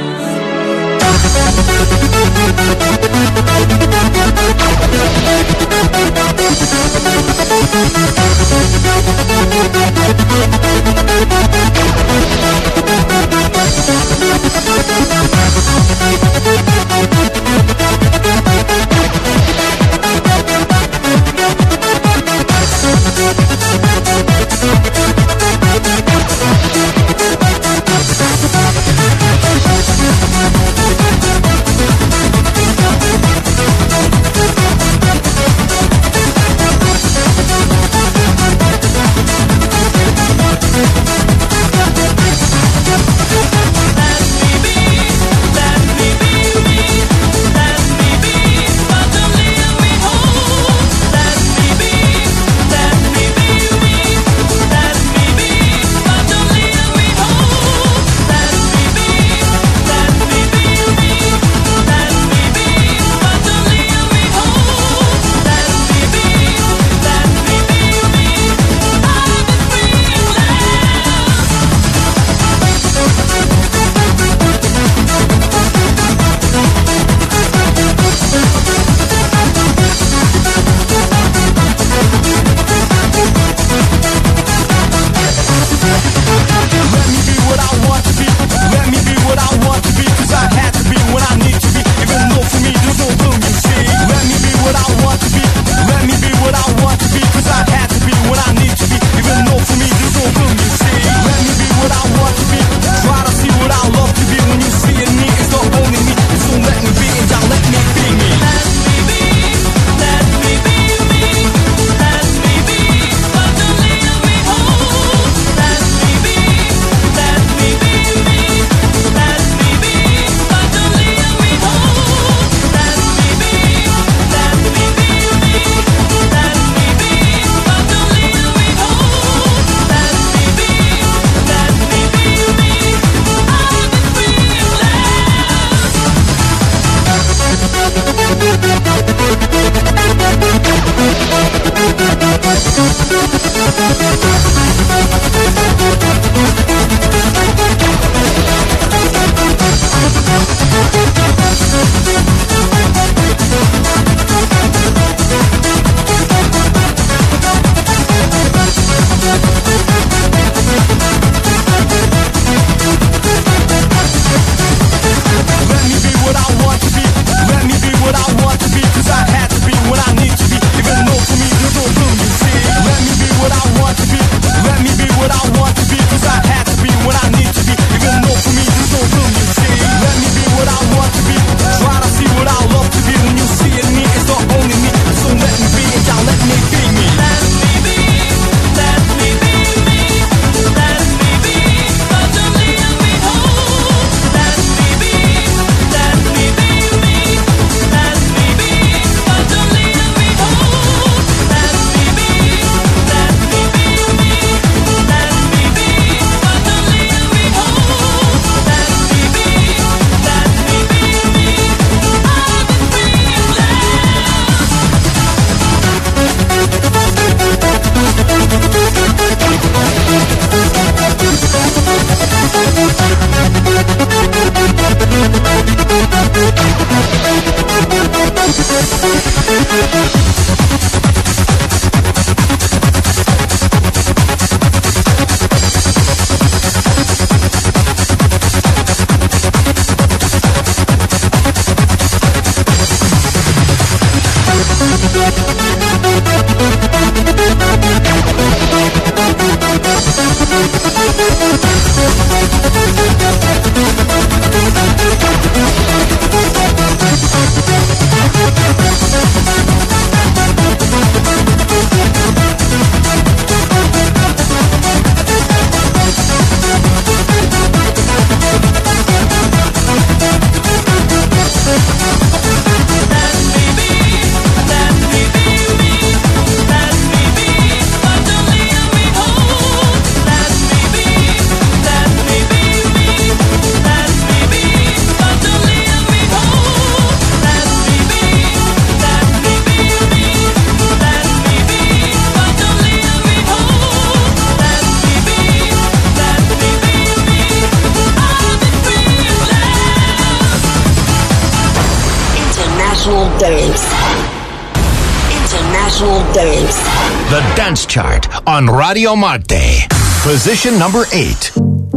International Dance. The Dance Chart on Radio Marte. Position number 8.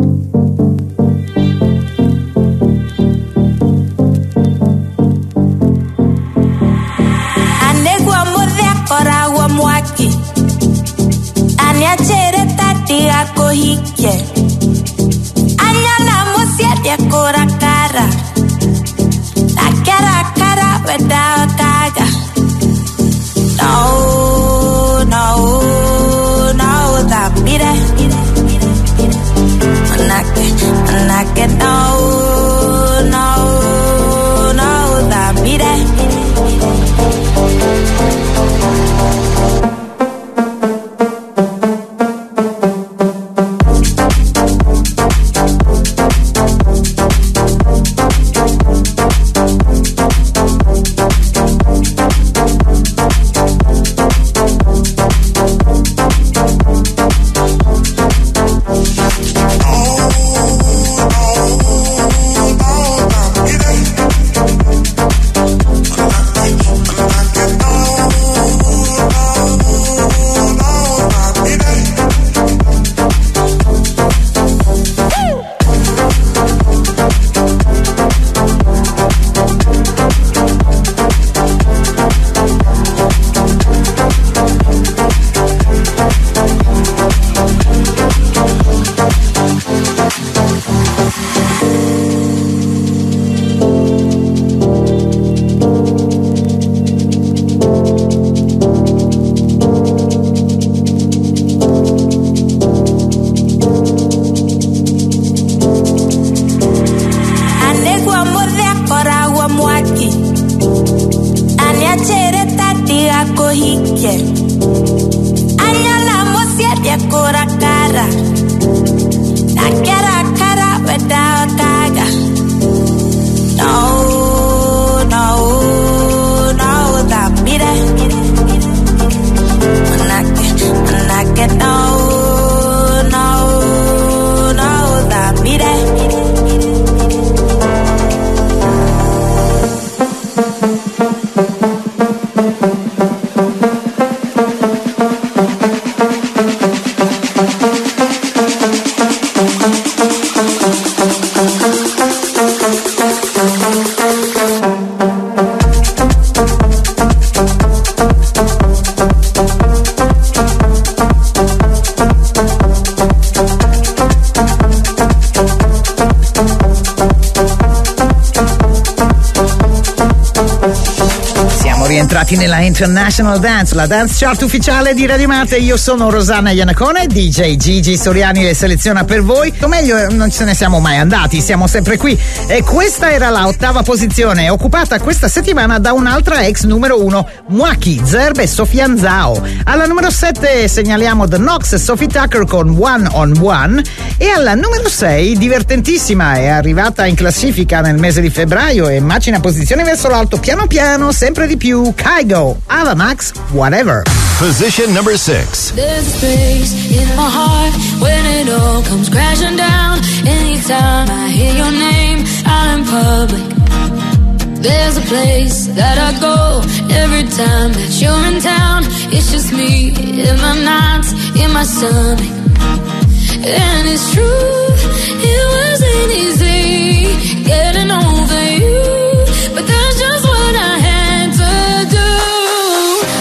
Anegwa mudhia kora wa mwaki. Aniachere tati ako hike. Anyana musia dia kora kara. Akara kara without kaga. No, that beat it. Manake, no, that beat it. Nella International Dance, la dance chart ufficiale di Radio Marte. Io sono Rosanna Iannacone, DJ Gigi Soriani le seleziona per voi, o meglio non ce ne siamo mai andati, siamo sempre qui, e questa era la 8ª posizione, occupata questa settimana da un'altra ex numero 1, Mwaki, Zerbe e Sofian Zhao. Alla numero 7 segnaliamo The Knox e Sophie Tucker con One on One, e alla numero 6, divertentissima, è arrivata in classifica nel mese di febbraio e macina posizioni verso l'alto piano piano, sempre di più, Kygo, Ava Max, Whatever. Position number 6. There's a space in my heart when it all comes crashing down. Anytime I hear your name out in public, there's a place that I go every time that you're in town. It's just me in my nights, in my stomach. And it's true, it wasn't easy getting over you, but that's just what I had to do.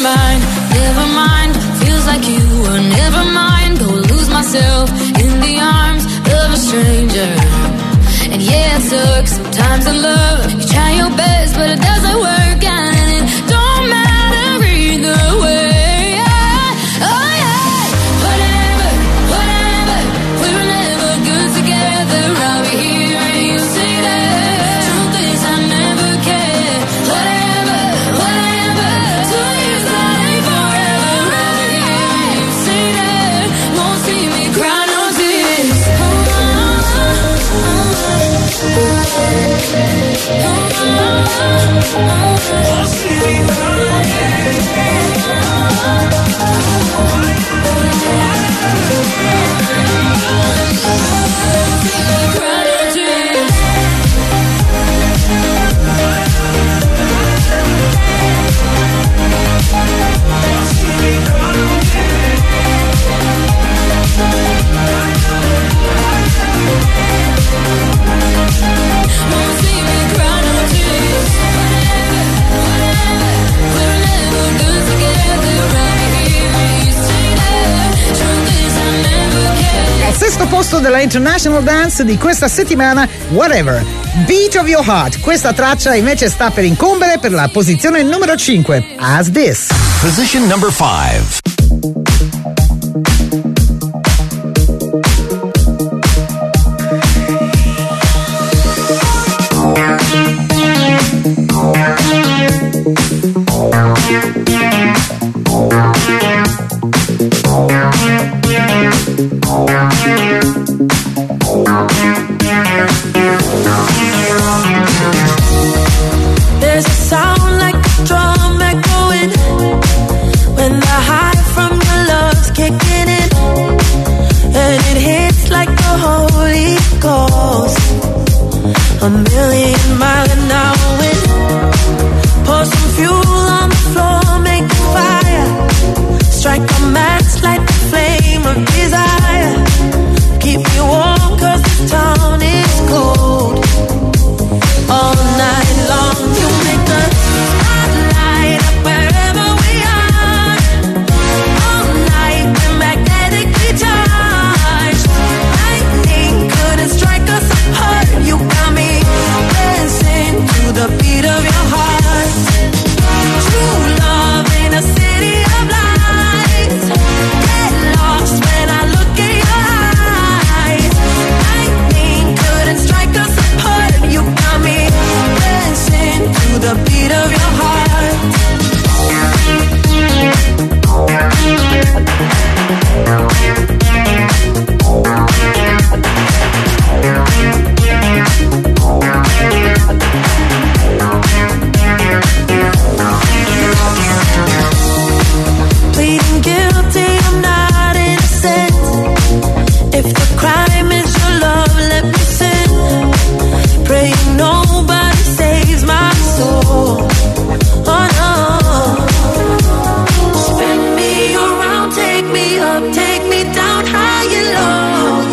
never mind. Feels like you were never mind. Go lose myself in the arms of a stranger. And yeah, it sucks sometimes in love. You try your best, but it doesn't work, and it don't matter either way. Sesto posto della International Dance di questa settimana, Whatever, Beat of Your Heart. Questa traccia invece sta per incombere per la posizione numero 5, As This. Position number 5. There's a sound like a drum echoing when the high from your love's kicking in, and it hits like the Holy Ghost. A million mile an hour wind. Pour some fuel on the floor, make a fire. Strike a match, light the flame of desire. Keep me warm 'cause this town is cold. All night long you make the spotlight up wherever we are. All night we're magnetically charged. Lightning couldn't strike us apart. You got me dancing to the beat of your heart. True love in a city of lights. Get lost when I look in your eyes. Lightning couldn't strike us apart. You got me dancing to the beat of your heart. Pleading guilty, I'm not innocent. If the crime is your love, let me sin. Praying nobody saves my soul. Oh no. Spin me around, take me up, take me down high and low.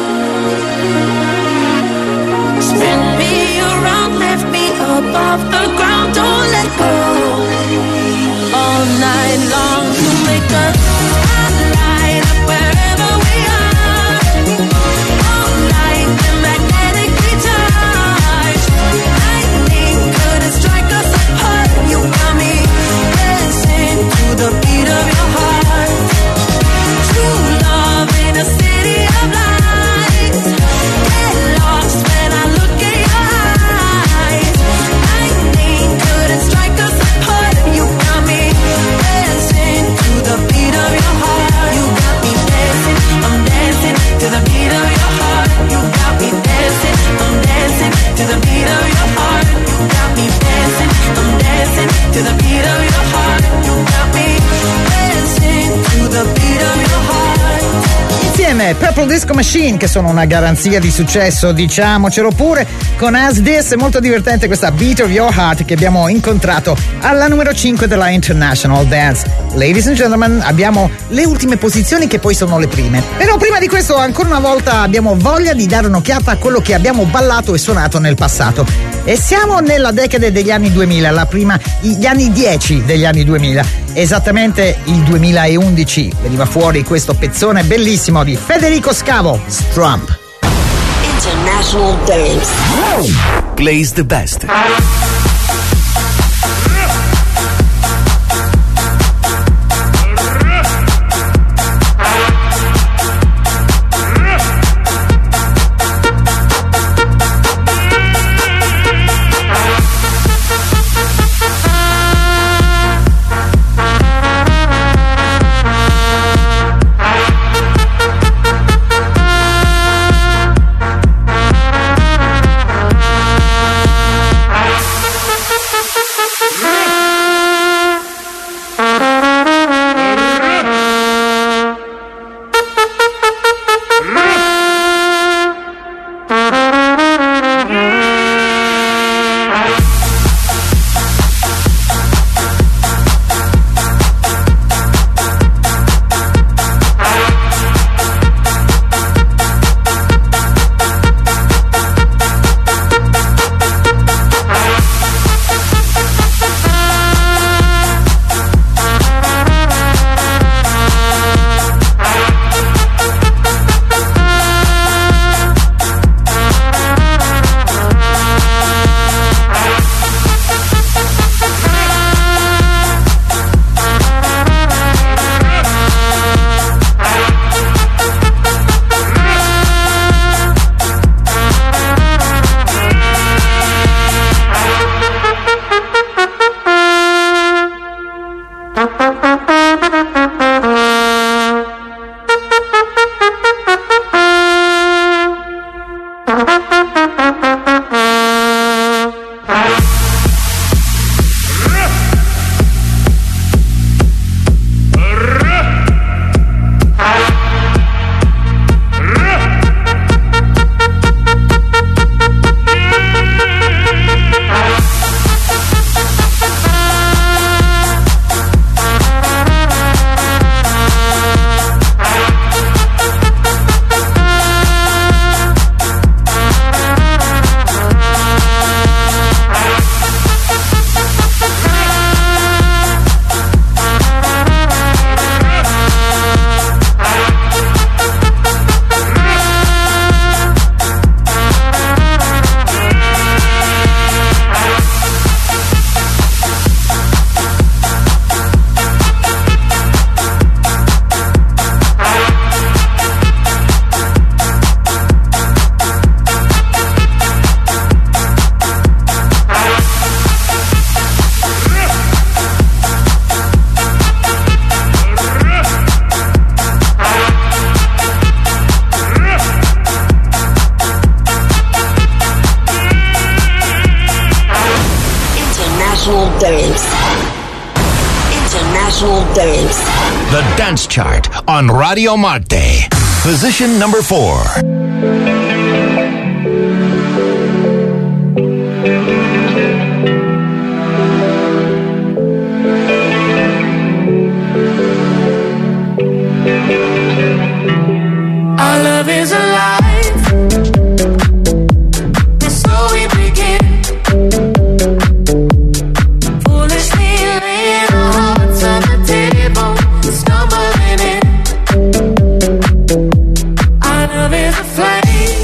Spin me around, lift me up off the ground, don't let go. All night long you make us spotlight up wherever we are. All night we're magnetically charged. Lightning couldn't strike us apart. You got me dancing to the beat of your heart. True love in a city of lights. Get lost when I look in your eyes. Lightning couldn't strike us apart. You got me dancing to the beat of your heart. You got me dancing, I'm dancing to the beat of your heart. You got me dancing, I'm dancing to the beat of your heart. You got me dancing, I'm dancing to the beat of your heart. You got me dancing to the beat of your heart. Insieme Purple Disco Machine, che sono una garanzia di successo, diciamocelo pure, con As This. È molto divertente questa Beat of Your Heart che abbiamo incontrato alla numero 5 della International Dance. Ladies and gentlemen, abbiamo le ultime posizioni che poi sono le prime. Però prima di questo, ancora una volta, abbiamo voglia di dare un'occhiata a quello che abbiamo ballato e suonato nel passato. E siamo nella decade degli anni 2000, gli anni 10 degli anni 2000. esattamente il 2011 veniva fuori questo pezzone bellissimo di Federico Scavo, Strump. International Dance. Plays the best. International Dance. The Dance Chart on Radio Marte. Position number 4. Our love is alive, so we begin. Foolishly laying our hearts on the table, stumbling in. Our love is a flame.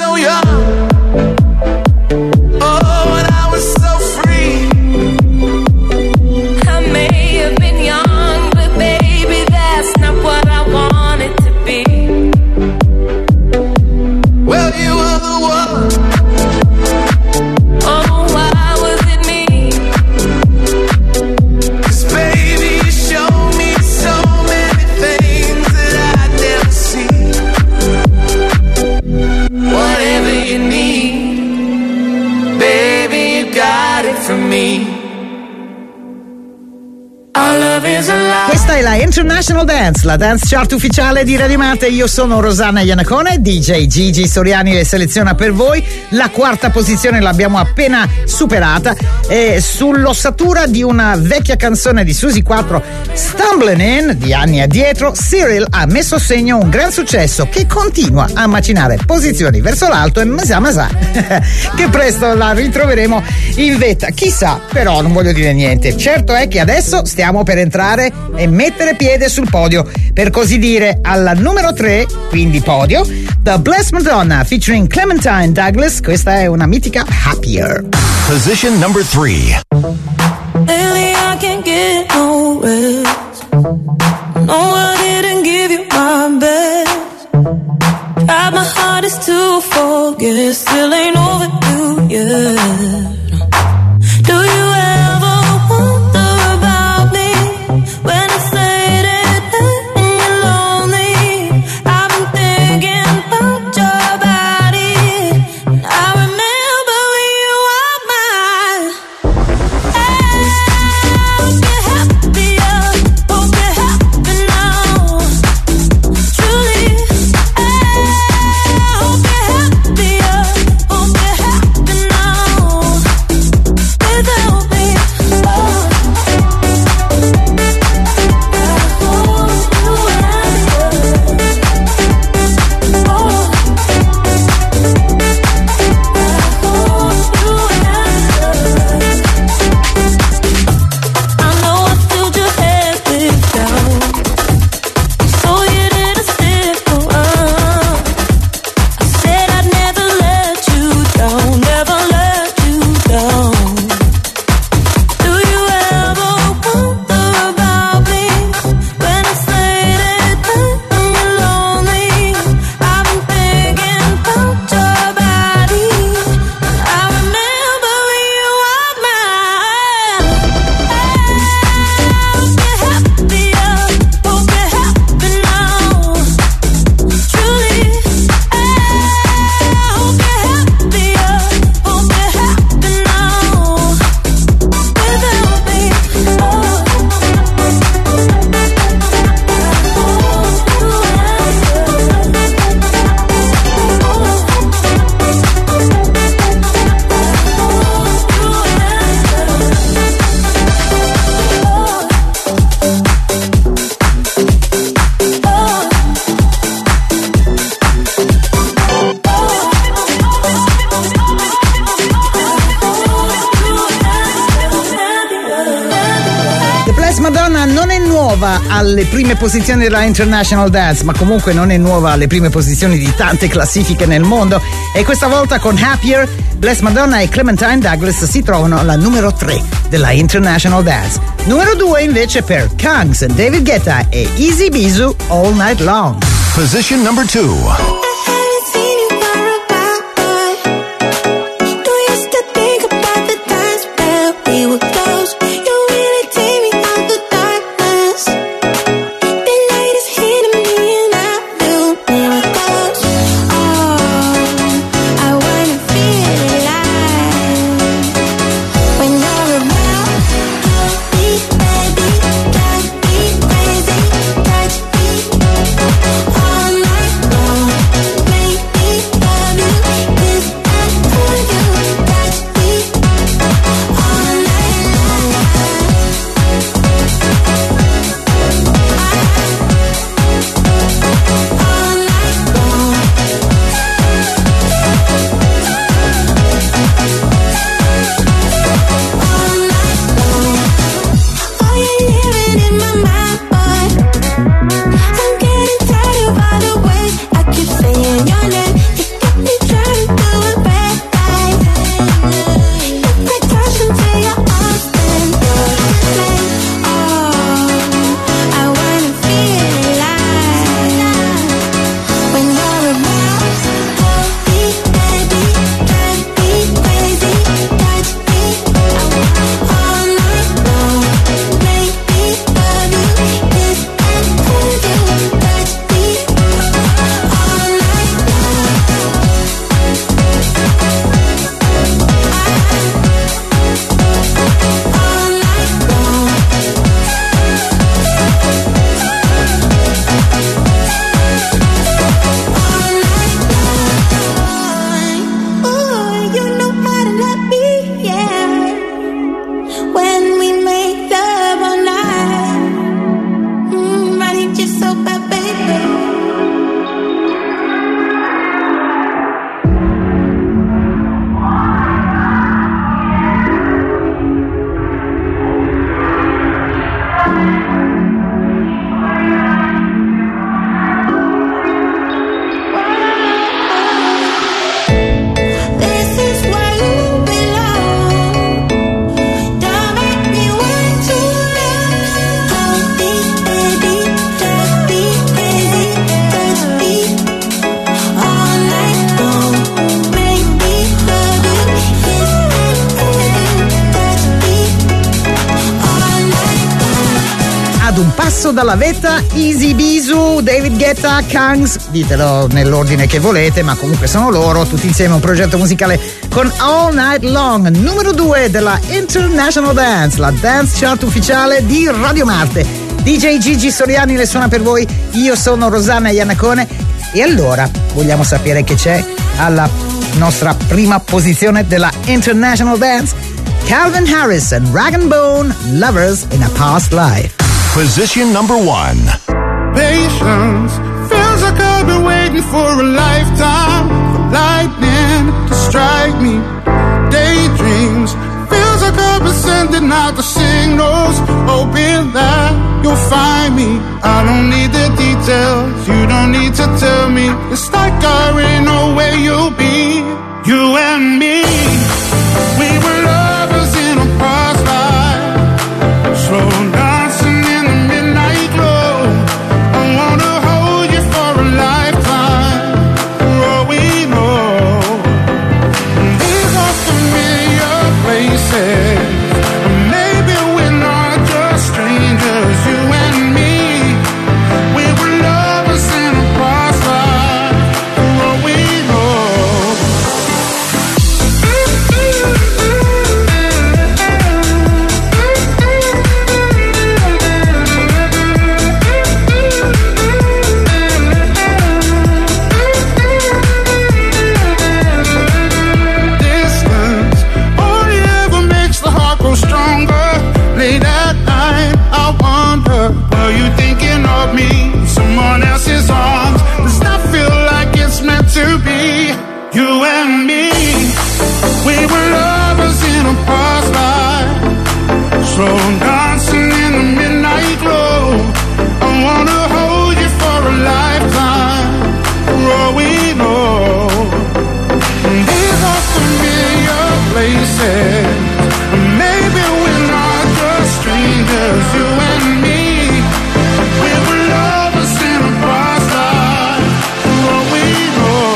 so young. Oh, and I was so free. I may have been young, but baby, that's not what I wanted to be. Well, you were the one. Oh, why was it me? 'Cause baby, you showed me so many things that I'd never see. Whatever you need, baby, you got it from me. Our love is alive. Questa è la International Dance, la dance chart ufficiale di Radio Marte. Io sono Rosanna Iannacone, DJ Gigi Soriani le seleziona per voi. La quarta posizione l'abbiamo appena superata, sull'ossatura di una vecchia canzone di Susie 4, Stumbling In, di anni addietro. Cyril ha messo a segno un gran successo che continua a macinare posizioni verso l'alto e masà che presto la ritroveremo in vetta. Chissà, però non voglio dire niente. Certo è che adesso stiamo per entrare e mettere piede sul podio, per così dire, alla numero 3, quindi podio, The Blessed Madonna featuring Clementine Douglas. Questa è una mitica Happier. Position number 3. Lately I can't get no rest. No, I didn't give you my best. Tried my hardest to forget, still ain't over you yet. Do you ever wonder about me when it's late at night and you're lonely? I've been thinking about your body, and I remember when you were mine. Hope you're happier, hope you're happy now. Truly, hope you're happier, hope you're happy now. Without me, I know I filled your head with doubt, so you didn't stick around. I said I'd never let you down, never let you down. Do you ever wonder about me when it's late at night and you're lonely? I've been thinking about your body, and I remember when you were mine. Hope you're happier, hope you're happy now. Truly, hope you're happier, hope you're happy now. Without me, The Blessed Madonna non è nuova alle prime posizioni della International Dance, ma comunque non è nuova alle prime posizioni di tante classifiche nel mondo, e questa volta con Happier, Blessed Madonna e Clementine Douglas si trovano alla numero 3 della International Dance. Numero 2 invece per Kangs and David Guetta e Easy Bizu, All Night Long. Position number 2. All night long. passo dalla vetta Easy Bisu, David Guetta, Kangs, ditelo nell'ordine che volete, ma comunque sono loro, tutti insieme un progetto musicale con All Night Long, numero 2 della International Dance, la dance chart ufficiale di Radio Marte. DJ Gigi Soriani le suona per voi, io sono Rosanna Iannacone e allora vogliamo sapere che c'è alla nostra prima posizione della International Dance? Calvin Harris and Rag & Bone, Lovers in a Past Life. Position number 1. Patience feels like I've been waiting for a lifetime for lightning to strike me. Daydreams feels like I've been sending out the signals, hoping that you'll find me. I don't need the details, you don't need to tell me. It's like I already know where you'll be. You and me, we were lovers in a past life, slow dancing in the midnight glow. I wanna hold you for a lifetime, for all we know. These are familiar places, maybe we're not just strangers. You and me, we were lovers in a past life, for all we know. Distance only ever makes the heart grow stronger. Late at night, I wonder, were you thinking of me? Someone else's arms, does that feel like it's meant to be? You and me, we were lovers in a past life, slow dancing in the midnight glow. I wanna hold you for a lifetime, for all we know. These are familiar places, maybe we're not just strangers. You and me, we were lovers in a past life, for all we know.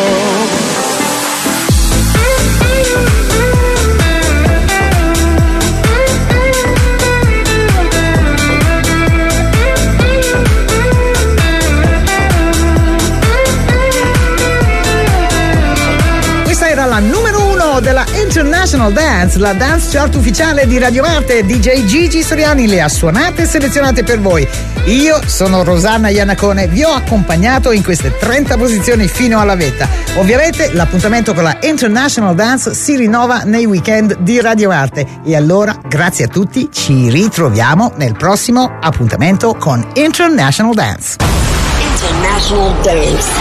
Questa era la numero 1 della International Dance, la dance chart ufficiale di Radio Marte. DJ Gigi Soriani le ha suonate e selezionate per voi. Io sono Rosanna Iannacone, vi ho accompagnato in queste 30 posizioni fino alla vetta. Ovviamente l'appuntamento con la International Dance si rinnova nei weekend di Radio Marte. E allora, grazie a tutti, ci ritroviamo nel prossimo appuntamento con International Dance. International Dance.